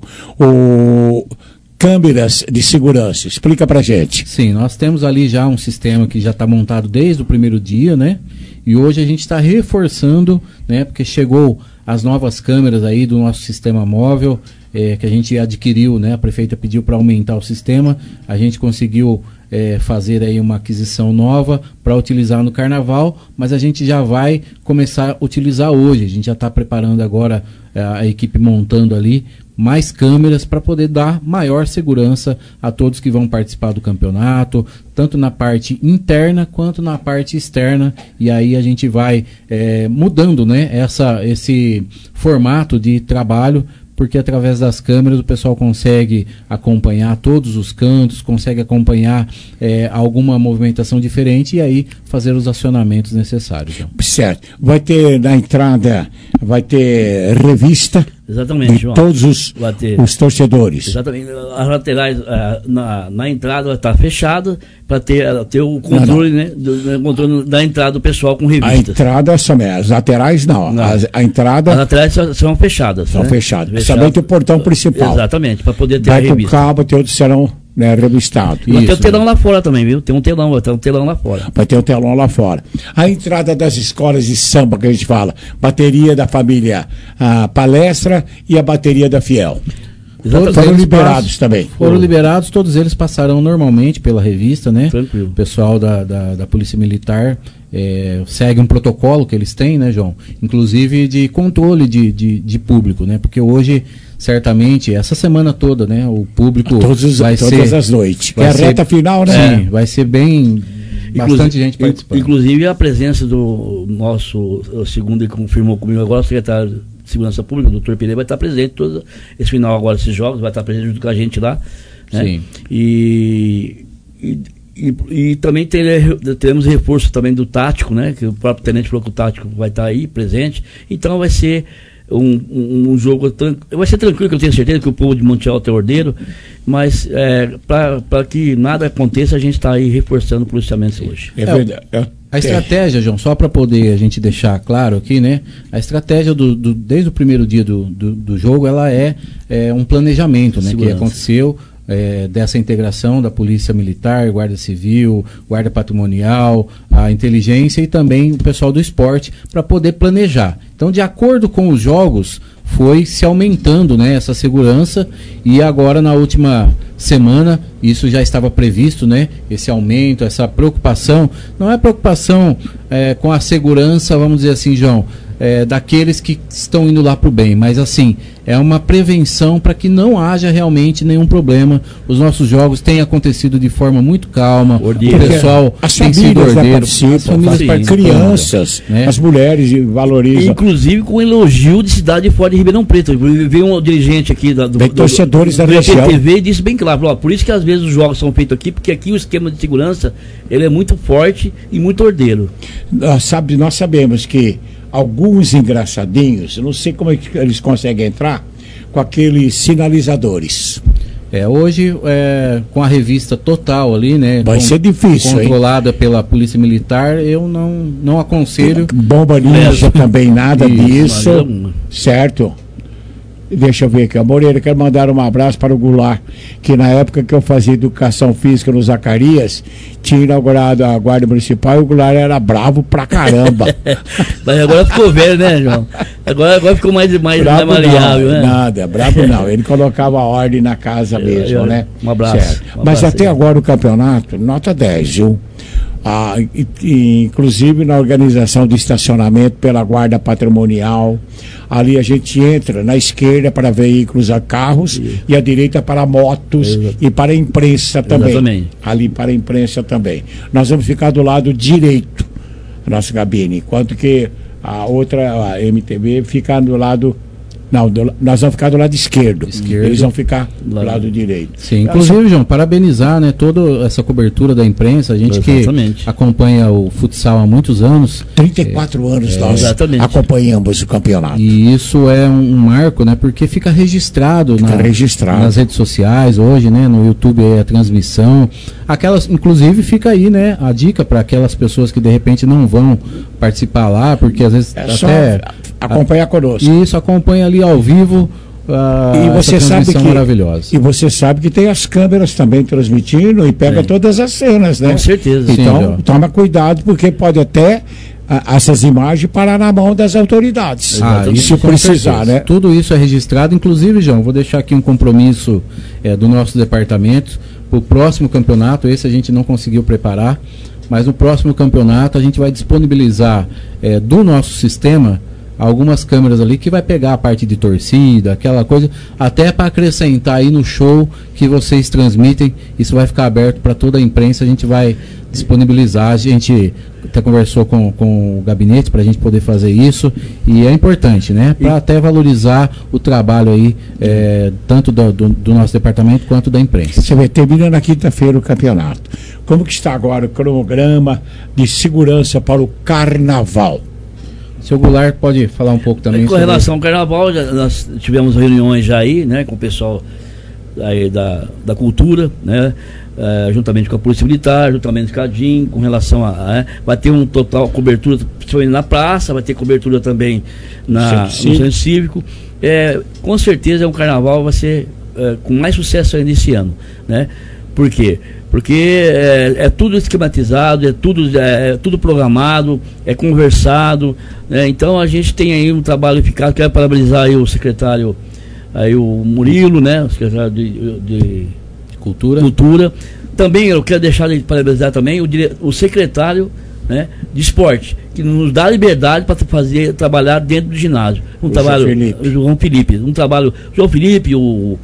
O... Câmeras de segurança, explica pra gente. Sim, nós temos ali já um sistema que já está montado desde o primeiro dia, né? E hoje a gente está reforçando, né? Porque chegou as novas câmeras aí do nosso sistema móvel, é, que a gente adquiriu, né? A prefeita pediu para aumentar o sistema, a gente conseguiu é, fazer aí uma aquisição nova para utilizar no carnaval, mas a gente já vai começar a utilizar hoje. A gente já está preparando agora a, a equipe montando ali mais câmeras para poder dar maior segurança a todos que vão participar do campeonato, tanto na parte interna quanto na parte externa, e aí a gente vai é, mudando, né, essa, esse formato de trabalho, porque através das câmeras o pessoal consegue acompanhar todos os cantos, consegue acompanhar é, alguma movimentação diferente e aí fazer os acionamentos necessários. Então. Certo. Vai ter na entrada, vai ter revista. Exatamente, de João. todos os, os torcedores. Exatamente. As laterais, uh, na, na entrada está fechada para ter, uh, ter o controle, não, não. Né, do, do controle da entrada do pessoal com revistas. A entrada são as laterais não. não. As, a entrada. As laterais são, são fechadas. São né? fechadas. fechadas. Somente o portão principal. Exatamente, para poder ter vai a revista. Vai com cabo, todos serão, né, revistados. Vai ter um telão lá fora também, viu? Tem um telão, vai ter um telão lá fora. Vai ter um telão lá fora. A entrada das escolas de samba que a gente fala, bateria da família a Palestra e a bateria da Fiel. Todos foram liberados passam, também. Foram liberados, todos eles passarão normalmente pela revista, né? Tranquilo. O pessoal da, da, da Polícia Militar é, segue um protocolo que eles têm, né, João? Inclusive de controle de, de, de público, né? Porque hoje, certamente, essa semana toda, né? O público todos, vai todas ser... as noites. Que é a reta final, né? Sim, vai ser bem... Bastante gente participando. Inclusive a presença do nosso, o segundo que confirmou comigo agora, o secretário de Segurança Pública, o doutor Pereira, vai estar presente todo esse final agora, esses jogos, vai estar presente junto com a gente lá. Né? Sim. E, e, e, e também ter, teremos reforço também do tático, né? Que o próprio tenente falou que o tático vai estar aí presente. Então vai ser um, um, um jogo, vai ser tranquilo, que eu tenho certeza que o povo de Monte Alto é ordeiro, mas é, para que nada aconteça, a gente está aí reforçando o policiamento hoje. É verdade. É. A estratégia, João, só para poder a gente deixar claro aqui, né? A estratégia do, do, desde o primeiro dia do, do, do jogo, ela é, é um planejamento, né? Que aconteceu é, dessa integração da Polícia Militar, Guarda Civil, Guarda Patrimonial, a inteligência e também o pessoal do esporte para poder planejar. Então, de acordo com os jogos, foi se aumentando, né, essa segurança, e agora na última semana isso já estava previsto, né, esse aumento, essa preocupação. Não é preocupação é, com a segurança, vamos dizer assim, João, é, daqueles que estão indo lá para o bem, mas assim, é uma prevenção para que não haja realmente nenhum problema. Os nossos jogos têm acontecido de forma muito calma, ordeiro. O pessoal as tem sido ordeiro, as famílias, sim, crianças, né? As mulheres valorizam. Inclusive com elogio de cidade fora de Ribeirão Preto. Veio um dirigente aqui da, do, Vem do, torcedores do, da região. T V e disse bem claro, ó, por isso que às vezes os jogos são feitos aqui, porque aqui o esquema de segurança ele é muito forte e muito ordeiro. Nós, sabe, nós sabemos que alguns engraçadinhos, eu não sei como é que eles conseguem entrar com aqueles sinalizadores. É, hoje, é, com a revista total ali, né? Vai com, ser difícil, controlada hein? Pela Polícia Militar, eu não, não aconselho. Bomba ninja também, nada disso, Valeu. Certo? Deixa eu ver aqui, a Moreira, quero mandar um abraço para o Goulart, que na época que eu fazia educação física no Zacarias, tinha inaugurado a Guarda Municipal e o Goulart era bravo pra caramba. Mas agora ficou velho, né, João? Agora, agora ficou mais, mais, mais maleável, né? Nada, bravo não, ele colocava a ordem na casa mesmo, eu, eu, né? Um abraço. Certo. Um Mas abraço até aí. Agora o campeonato, nota dez, viu? Ah, e, e, inclusive na organização do estacionamento pela Guarda Patrimonial, ali a gente entra na esquerda para veículos a carros e, e à direita para motos. Exato. E para a imprensa também. Exatamente. Ali para a imprensa também. Nós vamos ficar do lado direito, nossa cabine, enquanto que a outra, a M T V, fica do lado Não, do, nós vamos ficar do lado esquerdo. Esquerdo. Eles vão ficar do lado, lado direito. Sim, inclusive, João, parabenizar, né, toda essa cobertura da imprensa, a gente Exatamente. que acompanha o futsal há muitos anos. trinta e quatro é, anos é, nós exatamente. acompanhamos o campeonato. E isso é um, um marco, né, porque fica registrado, fica na, registrado nas redes sociais hoje, né, no YouTube aí a transmissão. Aquelas, inclusive, fica aí, né, a dica para aquelas pessoas que de repente não vão participar lá, porque às vezes é até só acompanhar conosco. Isso, acompanha ali ao vivo. Uh, e você sabe que maravilhosa. E você sabe que tem as câmeras também transmitindo e pega é. todas as cenas, né? Com certeza. Então, Sim, toma cuidado, porque pode até a, essas imagens parar na mão das autoridades. Ah, se precisar, né? Tudo isso é registrado, inclusive, João, vou deixar aqui um compromisso é, do nosso departamento para o próximo campeonato. Esse a gente não conseguiu preparar, mas no próximo campeonato a gente vai disponibilizar é, do nosso sistema algumas câmeras ali que vai pegar a parte de torcida, aquela coisa, até para acrescentar aí no show que vocês transmitem. Isso vai ficar aberto para toda a imprensa, a gente vai disponibilizar. A gente até conversou com, com o gabinete para a gente poder fazer isso, e é importante, né, para até valorizar o trabalho aí, é, tanto do, do, do nosso departamento quanto da imprensa. Você vê, termina na quinta-feira o campeonato. Como que está agora o cronograma de segurança para o carnaval? Seu Goulart pode falar um pouco também. Com sobre... relação ao carnaval, já, nós tivemos reuniões já aí, né, com o pessoal aí da, da cultura, né, é, juntamente com a Polícia Militar, juntamente com a D I M, com relação a... É, vai ter um total cobertura, principalmente na praça, vai ter cobertura também na, no centro cívico. É, com certeza, o carnaval vai ser é, com mais sucesso ainda esse ano, né? Por quê? Porque é, é tudo esquematizado, é tudo, é, é tudo programado, é conversado, né? Então a gente tem aí um trabalho eficaz. Quero parabenizar aí o secretário, aí o Murilo, né? O secretário de, de Cultura. Cultura. Também eu quero deixar de parabenizar também o, dire, o secretário, né, de esporte, que nos dá liberdade para fazer, trabalhar dentro do ginásio. Um o trabalho, Felipe. João Felipe, um trabalho, João Felipe, o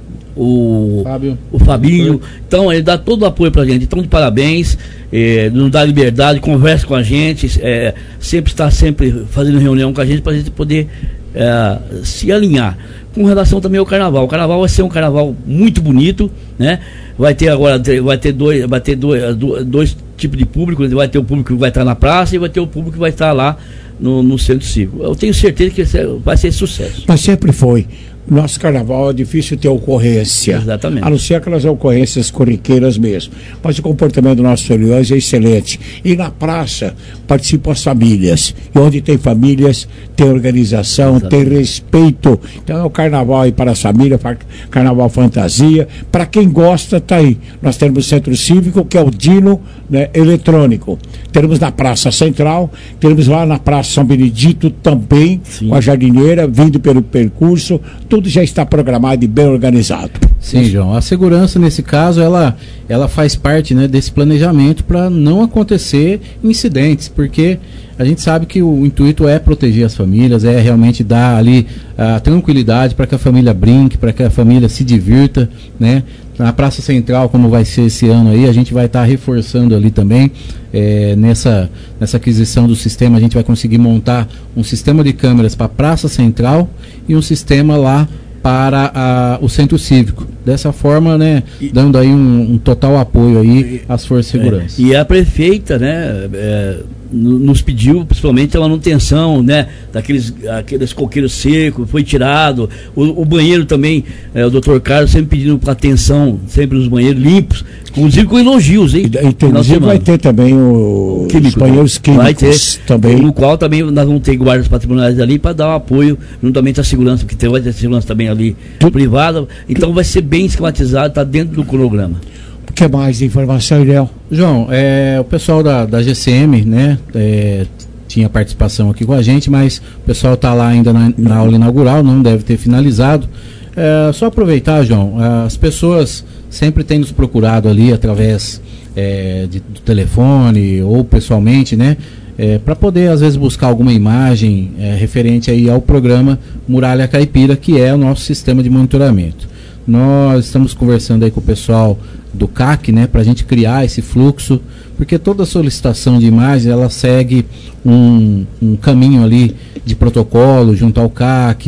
O Fábio. o Fabinho, então ele dá todo o apoio pra gente, então de parabéns, eh, nos dá liberdade, conversa com a gente, eh, sempre está sempre fazendo reunião com a gente pra gente poder eh, se alinhar. Com relação também ao carnaval, o carnaval vai ser um carnaval muito bonito, né? Vai ter agora, vai ter dois, vai ter dois, dois tipos de público, vai ter o público que vai estar na praça e vai ter o público que vai estar lá no, no centro cívico. Eu tenho certeza que vai ser sucesso. Mas sempre foi. Nosso carnaval é difícil ter ocorrência. Exatamente. A não ser aquelas ocorrências corriqueiras mesmo. Mas o comportamento do nosso foliões é excelente. E na praça participam as famílias. E onde tem famílias, tem organização, Exatamente. tem respeito. Então é o carnaval aí para as famílias, carnaval fantasia. Para quem gosta, tá aí. Nós temos o Centro Cívico, que é o Dino, né, eletrônico. Temos na Praça Central, temos lá na Praça São Benedito também, Sim. com a jardineira, vindo pelo percurso. Tudo já está programado e bem organizado. Sim, João. A segurança, nesse caso, ela, ela faz parte, né, desse planejamento para não acontecer incidentes, porque a gente sabe que o intuito é proteger as famílias, é realmente dar ali a tranquilidade para que a família brinque, para que a família se divirta, né? Na Praça Central, como vai ser esse ano aí, a gente vai estar tá reforçando ali também, é, nessa, nessa aquisição do sistema, a gente vai conseguir montar um sistema de câmeras para a Praça Central e um sistema lá para a, o Centro Cívico. Dessa forma, né, e, dando aí um, um total apoio aí às forças de segurança. É, e a prefeita, né, é, nos pediu principalmente a manutenção, né, daqueles aqueles coqueiros secos, foi tirado, o, o banheiro também, é, o doutor Carlos sempre pedindo atenção, sempre os banheiros limpos, inclusive com elogios, hein? E, inclusive vai ter também o, Químico, os banheiros químicos vai ter, também. No qual também nós vamos ter guardas patrimoniais ali para dar um apoio, juntamente à segurança, porque tem, vai ter segurança também ali tu, privada, então tu, vai ser bem esquematizado, está dentro do cronograma. O que mais de informação, Ilhéu? João, é, o pessoal da, da G C M, né, é, tinha participação aqui com a gente, mas o pessoal está lá ainda na, na aula inaugural, não deve ter finalizado. É, só aproveitar, João, as pessoas sempre têm nos procurado ali através é, de, do telefone ou pessoalmente, né, é, para poder às vezes buscar alguma imagem é, referente aí ao programa Muralha Caipira, que é o nosso sistema de monitoramento. Nós estamos conversando aí com o pessoal do C A C, né, para a gente criar esse fluxo, porque toda solicitação de imagem ela segue um, um caminho ali de protocolo junto ao C A C,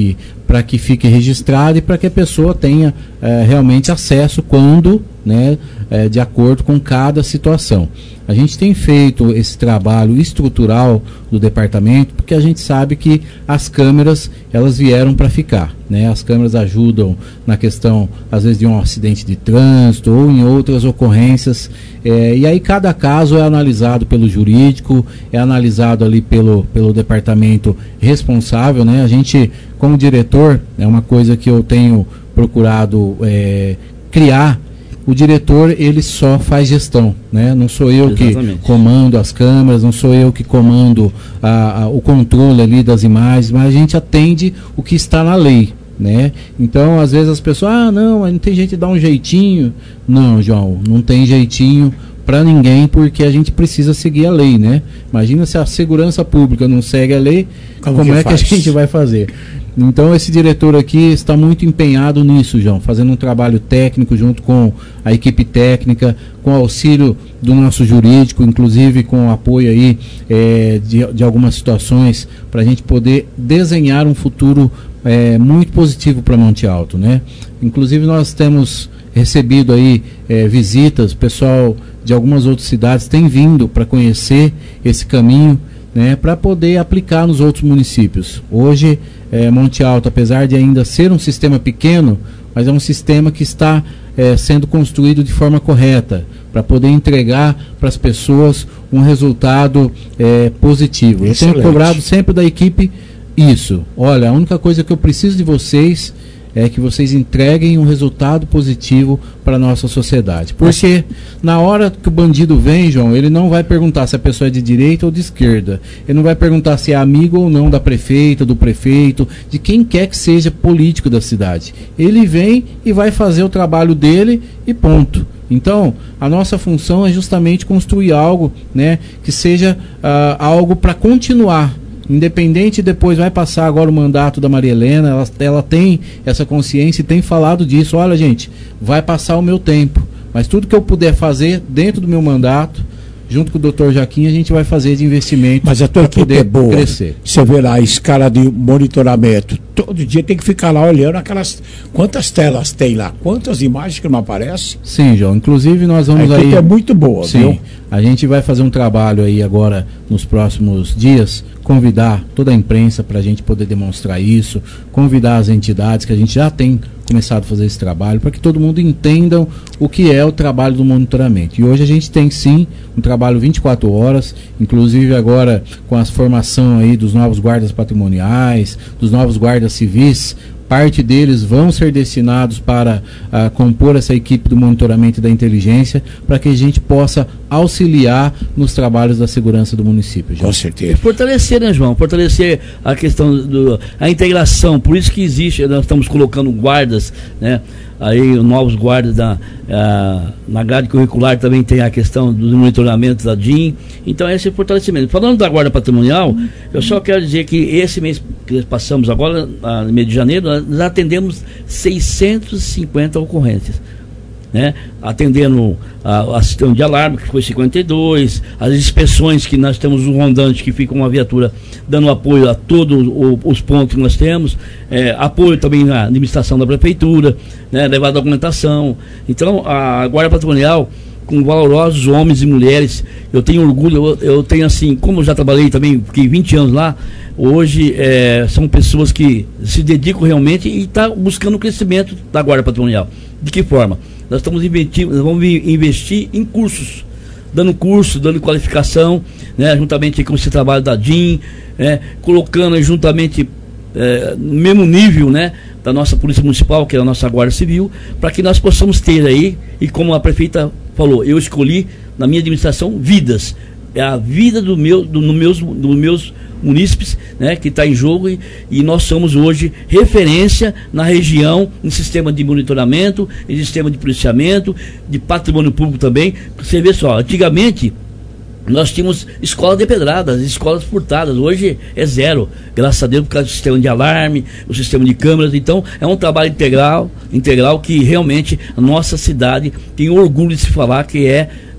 para que fique registrado e para que a pessoa tenha é, realmente acesso quando, né, é, de acordo com cada situação. A gente tem feito esse trabalho estrutural do departamento porque a gente sabe que as câmeras, elas vieram para ficar, né? As câmeras ajudam na questão, às vezes, de um acidente de trânsito ou em outras ocorrências, é, e aí cada caso é analisado pelo jurídico, é analisado ali pelo, pelo departamento responsável, né? A gente, como diretor, é uma coisa que eu tenho procurado é, criar. O diretor, ele só faz gestão, né? Não sou eu Exatamente. que comando as câmeras, não sou eu que comando a, a, o controle ali das imagens, mas a gente atende o que está na lei, né? Então, às vezes as pessoas, ah, não, mas não tem jeito de dar um jeitinho. Não, João, não tem jeitinho para ninguém, porque a gente precisa seguir a lei, né? Imagina se a segurança pública não segue a lei, como, como que é faz? que a gente vai fazer? Então esse diretor aqui está muito empenhado nisso, João, fazendo um trabalho técnico junto com a equipe técnica, com auxílio do nosso jurídico, inclusive com o apoio aí é, de, de algumas situações, para a gente poder desenhar um futuro é, muito positivo para Monte Alto, né? Inclusive nós temos recebido aí é, visitas, pessoal de algumas outras cidades tem vindo para conhecer esse caminho, né, para poder aplicar nos outros municípios. Hoje, é, Monte Alto, apesar de ainda ser um sistema pequeno, mas é um sistema que está é, sendo construído de forma correta, para poder entregar para as pessoas um resultado é, positivo. Excelente. Eu tenho cobrado sempre da equipe isso. Olha, a única coisa que eu preciso de vocês é que vocês entreguem um resultado positivo para a nossa sociedade. Porque na hora que o bandido vem, João, ele não vai perguntar se a pessoa é de direita ou de esquerda. Ele não vai perguntar se é amigo ou não da prefeita, do prefeito, de quem quer que seja político da cidade. Ele vem e vai fazer o trabalho dele e ponto. Então, a nossa função é justamente construir algo, né, que seja uh, algo para continuar. Independente, depois vai passar agora o mandato da Maria Helena, ela, ela tem essa consciência e tem falado disso. Olha, gente, vai passar o meu tempo, mas tudo que eu puder fazer dentro do meu mandato, junto com o doutor Jaquim, a gente vai fazer de investimento. Mas a tua equipe é boa. Crescer. Você vê lá a escala de monitoramento. Todo dia tem que ficar lá olhando aquelas... Quantas telas tem lá? Quantas imagens que não aparecem? Sim, João. Inclusive nós vamos aí... A equipe é muito boa, sim, viu? A gente vai fazer um trabalho aí agora, nos próximos dias, convidar toda a imprensa para a gente poder demonstrar isso, convidar as entidades que a gente já tem começado a fazer esse trabalho, para que todo mundo entenda o que é o trabalho do monitoramento. E hoje a gente tem sim um trabalho vinte e quatro horas, inclusive agora com a formação aí dos novos guardas patrimoniais, dos novos guardas civis. Parte deles vão ser destinados para uh, compor essa equipe do monitoramento e da inteligência, para que a gente possa auxiliar nos trabalhos da segurança do município. Com certeza. E fortalecer, né, João? Fortalecer a questão do, a integração. Por isso que existe, nós estamos colocando guardas, né? Aí novos guardas da, uh, na grade curricular também tem a questão do monitoramento da D I M. Então esse fortalecimento. Falando da guarda patrimonial, eu só quero dizer que esse mês que passamos agora, uh, no mês de janeiro, nós atendemos seiscentas e cinquenta ocorrências, né? Atendendo a, a sistema de alarme, que foi cinquenta e dois, as inspeções que nós temos um rondante que fica uma viatura dando apoio a todos os pontos que nós temos, é, apoio também na administração da prefeitura, né, levar documentação. Então a guarda patrimonial, com valorosos homens e mulheres, eu tenho orgulho, eu, eu tenho assim, como eu já trabalhei também, fiquei vinte anos lá, hoje é, são pessoas que se dedicam realmente e estão tá buscando o crescimento da guarda patrimonial. De que forma? Nós estamos investindo, nós vamos investir em cursos, dando curso, dando qualificação, né, juntamente com esse trabalho da D I M, né, colocando juntamente é, no mesmo nível, né, da nossa Polícia Municipal, que é a nossa Guarda Civil, para que nós possamos ter aí, e como a prefeita falou, eu escolhi na minha administração vidas. É a vida do meu, do, no meus, dos meus munícipes, né, que está em jogo, e, e nós somos hoje referência na região em sistema de monitoramento, em sistema de policiamento, de patrimônio público também. Você vê só, antigamente nós tínhamos escolas depedradas, escolas furtadas, hoje é zero, graças a Deus, por causa do sistema de alarme, o sistema de câmeras. Então é um trabalho integral, integral que realmente a nossa cidade tem orgulho de se falar que é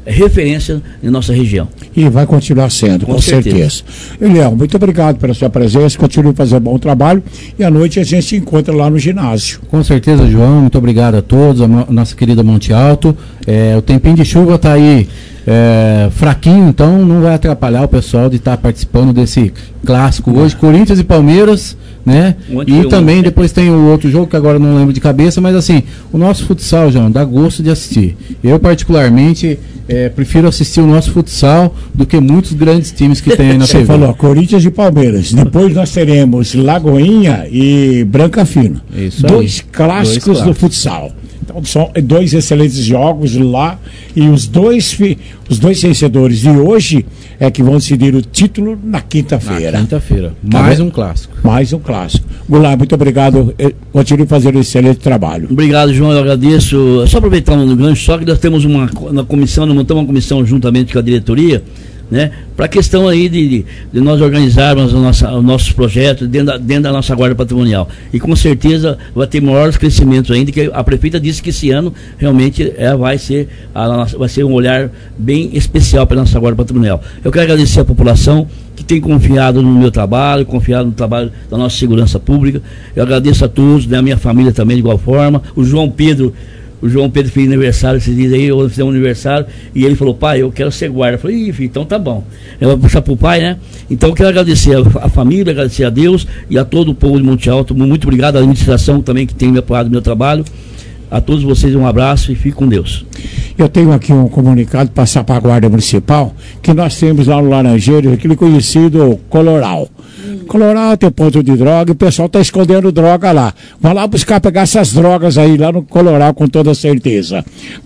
referência em nossa região. E vai continuar sendo, com, com certeza. E, Léo, muito obrigado pela sua presença, continue fazendo bom trabalho e à noite a gente se encontra lá no ginásio. Com certeza, João, muito obrigado a todos, a nossa querida Monte Alto. É, o tempinho de chuva está aí é, fraquinho, então não vai atrapalhar o pessoal de estar tá participando desse clássico hoje, Corinthians e Palmeiras, né? E também depois tem o outro jogo que agora não lembro de cabeça, mas assim, o nosso futsal, João, dá gosto de assistir. Eu particularmente é, prefiro assistir o nosso futsal do que muitos grandes times que tem aí na Você T V. Você falou Corinthians e Palmeiras. Depois nós teremos Lagoinha e Branca Fina. Isso dois, aí. clássicos dois clássicos do futsal. Então são dois excelentes jogos lá e os dois, os dois vencedores de hoje é que vão decidir o título na quinta-feira. Na quinta-feira. Mais tá um clássico. Mais um clássico. Goulart, muito obrigado. Continue fazendo um excelente trabalho. Obrigado, João. Eu agradeço. Só aproveitar um gancho, só que nós temos uma na comissão, nós montamos uma comissão juntamente com a diretoria, né, para a questão aí de, de, de nós organizarmos a nossa, os nossos projetos dentro da, dentro da nossa guarda patrimonial. E com certeza vai ter maiores crescimentos ainda, que a prefeita disse que esse ano realmente é, vai, ser a nossa, vai ser um olhar bem especial para a nossa guarda patrimonial. Eu quero agradecer à população que tem confiado no meu trabalho, confiado no trabalho da nossa segurança pública. Eu agradeço a todos, né, a minha família também de igual forma. O João Pedro O João Pedro fez aniversário esses dias aí, eu fiz um aniversário, e ele falou, pai, eu quero ser guarda. Eu falei, ih, filho, então tá bom. Eu vou puxar pro pai, né? Então eu quero agradecer a, a família, agradecer a Deus e a todo o povo de Monte Alto. Muito obrigado à administração também que tem me apoiado no meu trabalho. A todos vocês um abraço e fique com Deus. Eu tenho aqui um comunicado, passar para a Guarda Municipal, que nós temos lá no Laranjeiras, aquele conhecido Coloral. Coloral tem ponto de droga e o pessoal está escondendo droga lá. Vão lá buscar, pegar essas drogas aí lá no Coloral com toda certeza.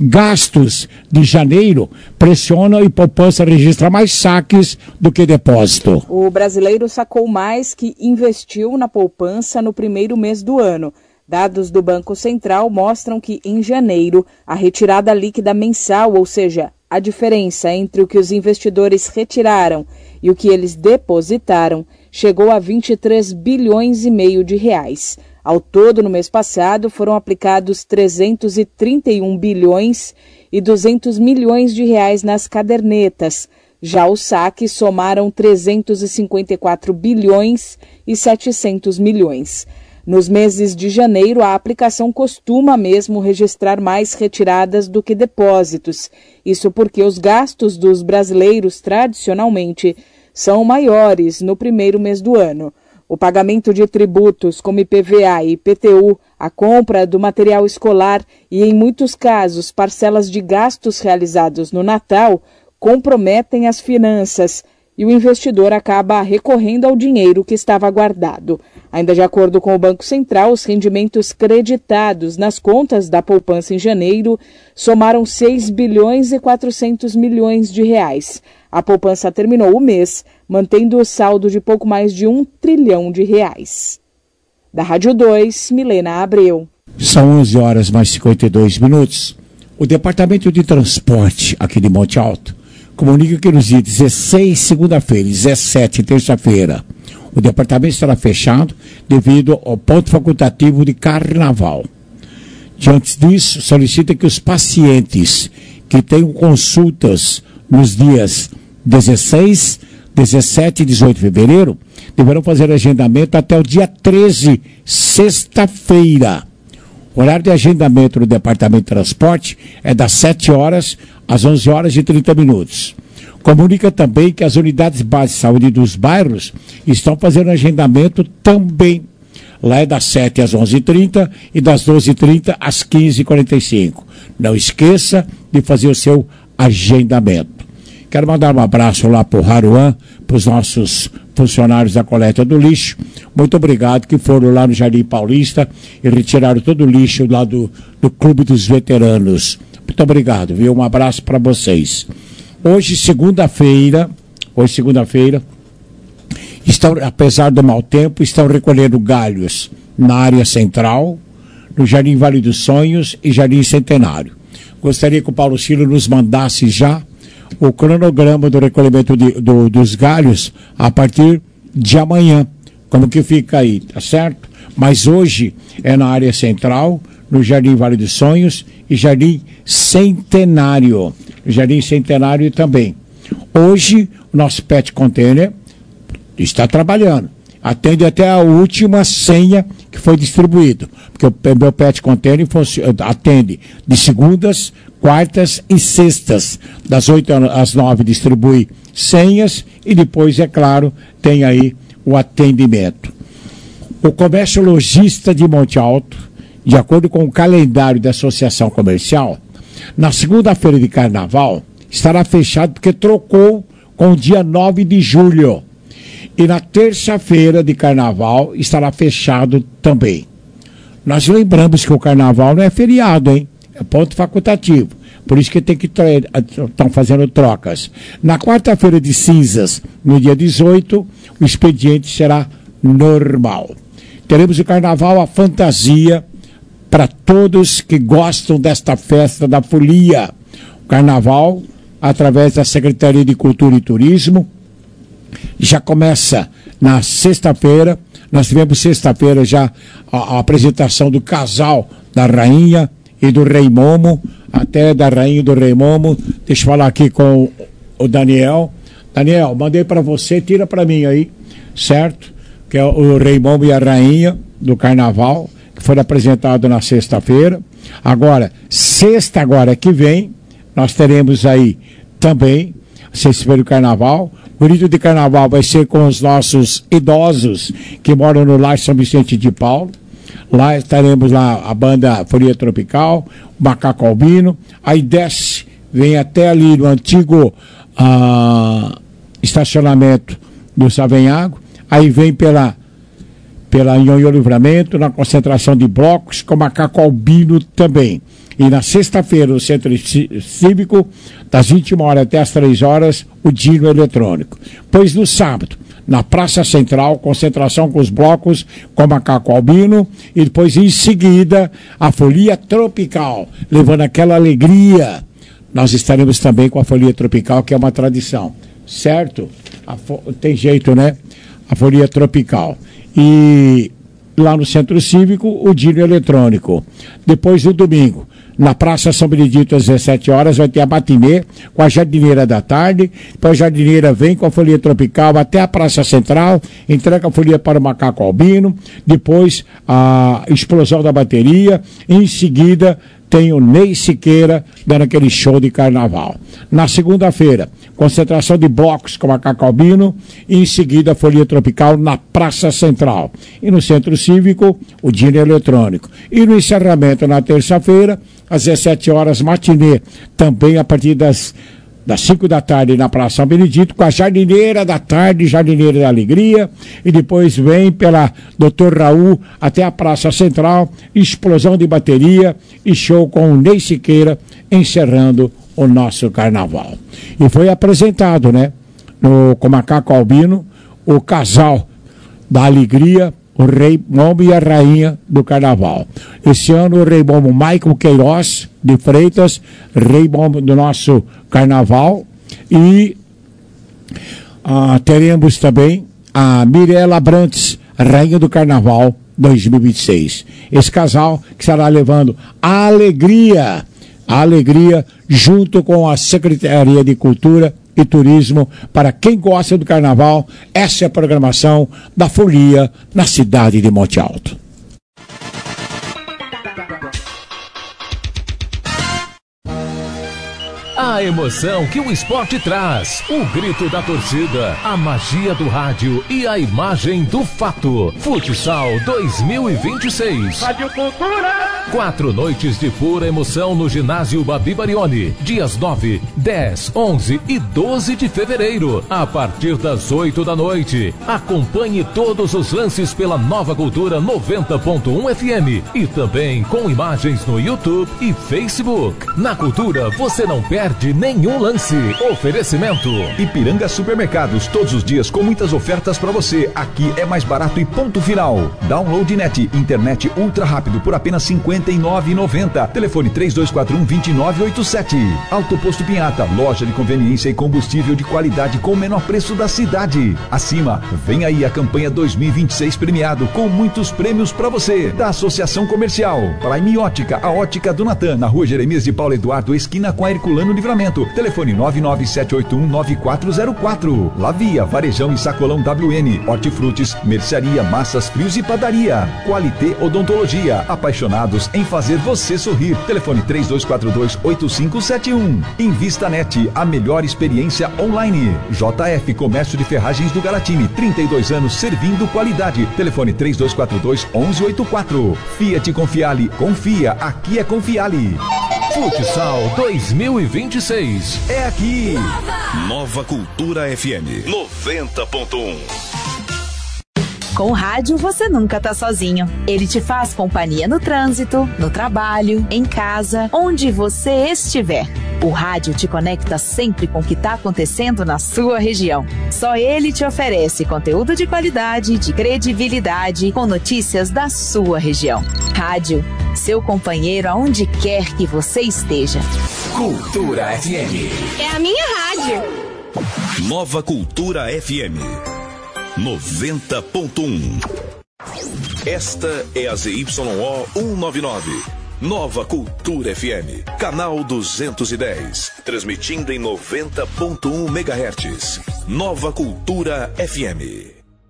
Gastos de janeiro pressionam e poupança registra mais saques do que depósito. O brasileiro sacou mais que investiu na poupança no primeiro mês do ano. Dados do Banco Central mostram que, em janeiro, a retirada líquida mensal, ou seja, a diferença entre o que os investidores retiraram e o que eles depositaram, chegou a vinte e três bilhões e meio de reais. Ao todo, no mês passado, foram aplicados trezentos e trinta e um bilhões e duzentos milhões de reais nas cadernetas. Já os saques somaram trezentos e cinquenta e quatro bilhões e setecentos milhões. Nos meses de janeiro, a aplicação costuma mesmo registrar mais retiradas do que depósitos. Isso porque os gastos dos brasileiros, tradicionalmente, são maiores no primeiro mês do ano. O pagamento de tributos como I P V A e I P T U, a compra do material escolar e, em muitos casos, parcelas de gastos realizados no Natal comprometem as finanças e o investidor acaba recorrendo ao dinheiro que estava guardado. Ainda de acordo com o Banco Central, os rendimentos creditados nas contas da poupança em janeiro somaram seis bilhões e quatrocentos milhões de reais. A poupança terminou o mês mantendo o saldo de pouco mais de um trilhão de reais. Da Rádio dois, Milena Abreu. São onze horas mais cinquenta e dois minutos. O Departamento de Transporte aqui de Monte Alto comunica que nos dias dezesseis, segunda-feira, dezessete, terça-feira, o departamento estará fechado devido ao ponto facultativo de carnaval. Diante disso, solicita que os pacientes que tenham consultas nos dias dezesseis, dezessete e dezoito de fevereiro deverão fazer agendamento até o dia treze, sexta-feira. O horário de agendamento do Departamento de Transporte é das sete horas às onze horas e trinta minutos. Comunica também que as unidades básicas de saúde dos bairros estão fazendo agendamento também. Lá é das sete às onze e trinta e das doze e trinta às quinze e quarenta e cinco. Não esqueça de fazer o seu agendamento. Quero mandar um abraço lá para o Haruan, para os nossos funcionários da coleta do lixo. Muito obrigado, que foram lá no Jardim Paulista e retiraram todo o lixo lá do, do Clube dos Veteranos. Muito obrigado, viu? Um abraço para vocês. Hoje, segunda-feira, hoje, segunda-feira, estão, apesar do mau tempo, estão recolhendo galhos na área central, no Jardim Vale dos Sonhos e Jardim Centenário. Gostaria que o Paulo Ciro nos mandasse já o cronograma do recolhimento de, do, dos galhos a partir de amanhã. Como que fica aí, tá certo? Mas hoje é na área central, no Jardim Vale dos Sonhos e Jardim Centenário. Jardim Centenário também. Hoje, o nosso Pet Container está trabalhando. Atende até a última senha que foi distribuída. Porque o meu Pet Container atende de segundas, quartas e sextas. Das oito às nove distribui senhas e depois, é claro, tem aí o atendimento. O comércio lojista de Monte Alto, de acordo com o calendário da Associação Comercial, na segunda-feira de Carnaval estará fechado porque trocou com o dia nove de julho. E na terça-feira de Carnaval estará fechado também. Nós lembramos que o Carnaval não é feriado, hein? É ponto facultativo. Por isso que tem que estão fazendo trocas. Na quarta-feira de cinzas, no dia dezoito, o expediente será normal. Teremos o Carnaval, a fantasia, para todos que gostam desta festa da folia. O Carnaval, através da Secretaria de Cultura e Turismo, já começa na sexta-feira. Nós tivemos sexta-feira já a, a apresentação do casal da Rainha e do Rei Momo, até da Rainha e do Rei Momo. Deixa eu falar aqui com o Daniel. Daniel, mandei para você, tira para mim aí, certo? Que é o Rei Momo e a Rainha do Carnaval, que foi apresentado na sexta-feira. Agora, sexta agora que vem, nós teremos aí também a sexta-feira do Carnaval. O grito de Carnaval vai ser com os nossos idosos que moram no Lar São Vicente de Paulo. Lá estaremos lá a banda Folia Tropical, o Macaco Albino. Aí desce, vem até ali no antigo ah, estacionamento do Savenhago. Aí vem pela pela Nhonhô Livramento, na concentração de blocos, com o Macaco Albino também. E na sexta-feira, no Centro Cívico, das vinte e uma horas até as três horas, o Dino Eletrônico. Pois no sábado, na Praça Central, concentração com os blocos, com o Macaco Albino, e depois em seguida, a Folia Tropical, levando aquela alegria. Nós estaremos também com a Folia Tropical, que é uma tradição, certo? A fo... Tem jeito, né? A Folia Tropical. E lá no Centro Cívico, o Dino Eletrônico. Depois, no domingo, na Praça São Benedito, às dezessete horas, vai ter a matinê com a jardineira da tarde. Depois a jardineira vem com a Folia Tropical até a Praça Central, entrega a folia para o Macaco Albino. Depois a explosão da bateria. Em seguida tem o Ney Siqueira dando aquele show de Carnaval. Na segunda-feira, concentração de blocos com o Macaco Albino. E em seguida a Folia Tropical na Praça Central. E no Centro Cívico, o Dino Eletrônico. E no encerramento, na terça-feira, às dezessete horas, matinê, também a partir das, das cinco da tarde na Praça São Benedito, com a Jardineira da Tarde, Jardineira da Alegria, e depois vem pela doutor Raul até a Praça Central, explosão de bateria e show com o Ney Siqueira, encerrando o nosso Carnaval. E foi apresentado, né, no, com o Macaco Albino, o casal da Alegria, o Rei Momo e a Rainha do Carnaval. Esse ano o Rei Momo Michael Queiroz de Freitas, Rei Momo do nosso Carnaval. E ah, teremos também a Mirela Brantes, Rainha do Carnaval dois mil e vinte e seis. Esse casal que estará levando a alegria, a alegria junto com a Secretaria de Cultura e Turismo, para quem gosta do Carnaval. Essa é a programação da Folia na cidade de Monte Alto. A emoção que o esporte traz, o grito da torcida, a magia do rádio e a imagem do fato. Futsal dois mil e vinte e seis. Rádio Cultura. Quatro noites de pura emoção no ginásio Babi Barioni. Dias nove, dez, onze e doze de fevereiro. A partir das oito da noite. Acompanhe todos os lances pela Nova Cultura noventa ponto um F M. E também com imagens no YouTube e Facebook. Na Cultura você não perde nenhum lance. Oferecimento Ipiranga Supermercados, todos os dias com muitas ofertas para você. Aqui é mais barato e ponto final. Download Net, internet ultra rápido por apenas cinquenta e nove reais e noventa centavos. Telefone três dois quatro um, dois nove oito sete. Alto Posto Pinhata, loja de conveniência e combustível de qualidade com o menor preço da cidade. Acima, vem aí a campanha dois mil e vinte e seis premiado com muitos prêmios para você. Da Associação Comercial Prime Ótica, a ótica do Natan, na rua Jeremias de Paulo Eduardo, esquina com a Herculano de Livramento. Telefone nove nove sete oito um nove quatro zero quatro. Lavia, Varejão e Sacolão W N. Hortifrutis, mercearia, massas, frios e padaria. Qualité Odontologia. Apaixonados em fazer você sorrir. Telefone três dois quatro dois oito cinco sete um. Invistanet, a melhor experiência online. J F Comércio de Ferragens do Galatini. trinta e dois anos servindo qualidade. Telefone três dois quatro dois um um oito quatro. Fiat Confiale. Confia, aqui é Confiale. Futsal dois mil e vinte e seis. É aqui. Nova Cultura F M noventa ponto um. Com o rádio você nunca tá sozinho. Ele te faz companhia no trânsito, no trabalho, em casa, onde você estiver. O rádio te conecta sempre com o que está acontecendo na sua região. Só ele te oferece conteúdo de qualidade, de credibilidade, com notícias da sua região. Rádio, seu companheiro aonde quer que você esteja. Cultura F M. É a minha rádio. Nova Cultura F M noventa ponto um. Esta é a Z Y O cento e noventa e nove. Nova Cultura F M, canal duzentos e dez, transmitindo em noventa ponto um megahertz. Nova Cultura F M.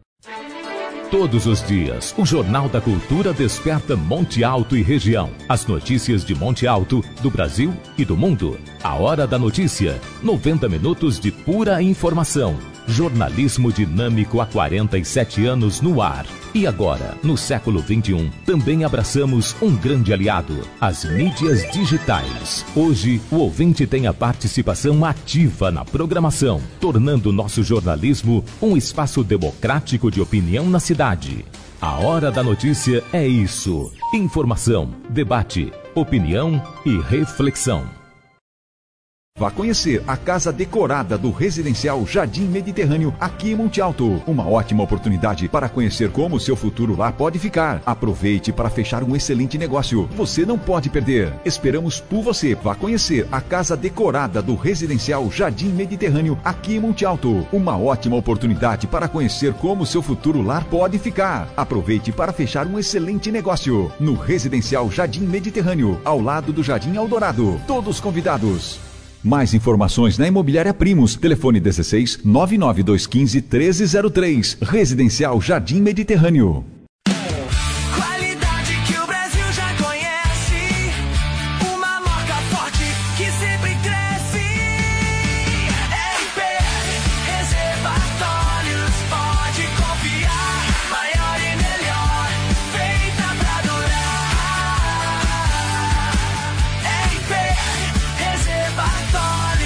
Todos os dias, o Jornal da Cultura desperta Monte Alto e região. As notícias de Monte Alto, do Brasil e do mundo. A Hora da Notícia, noventa minutos de pura informação. Jornalismo dinâmico há quarenta e sete anos no ar. E agora, no século vinte e um, também abraçamos um grande aliado, as mídias digitais. Hoje, o ouvinte tem a participação ativa na programação, tornando nosso jornalismo um espaço democrático de opinião na cidade. A Hora da Notícia é isso: informação, debate, opinião e reflexão. Vá conhecer a casa decorada do residencial Jardim Mediterrâneo aqui em Monte Alto. Uma ótima oportunidade para conhecer como o seu futuro lá pode ficar. Aproveite para fechar um excelente negócio. Você não pode perder. Esperamos por você. Vá conhecer a casa decorada do residencial Jardim Mediterrâneo aqui em Monte Alto. Uma ótima oportunidade para conhecer como o seu futuro lar pode ficar. Aproveite para fechar um excelente negócio no residencial Jardim Mediterrâneo, ao lado do Jardim Eldorado. Todos convidados. Mais informações na Imobiliária Primos. Telefone dezesseis, nove nove dois um cinco, um três zero três. Residencial Jardim Mediterrâneo. Qualidade que o Brasil já conhece. Uma marca forte que sempre cresce. R P Reservatórios, pode confiar. Maior e melhor, feita pra durar. R P Reservatórios.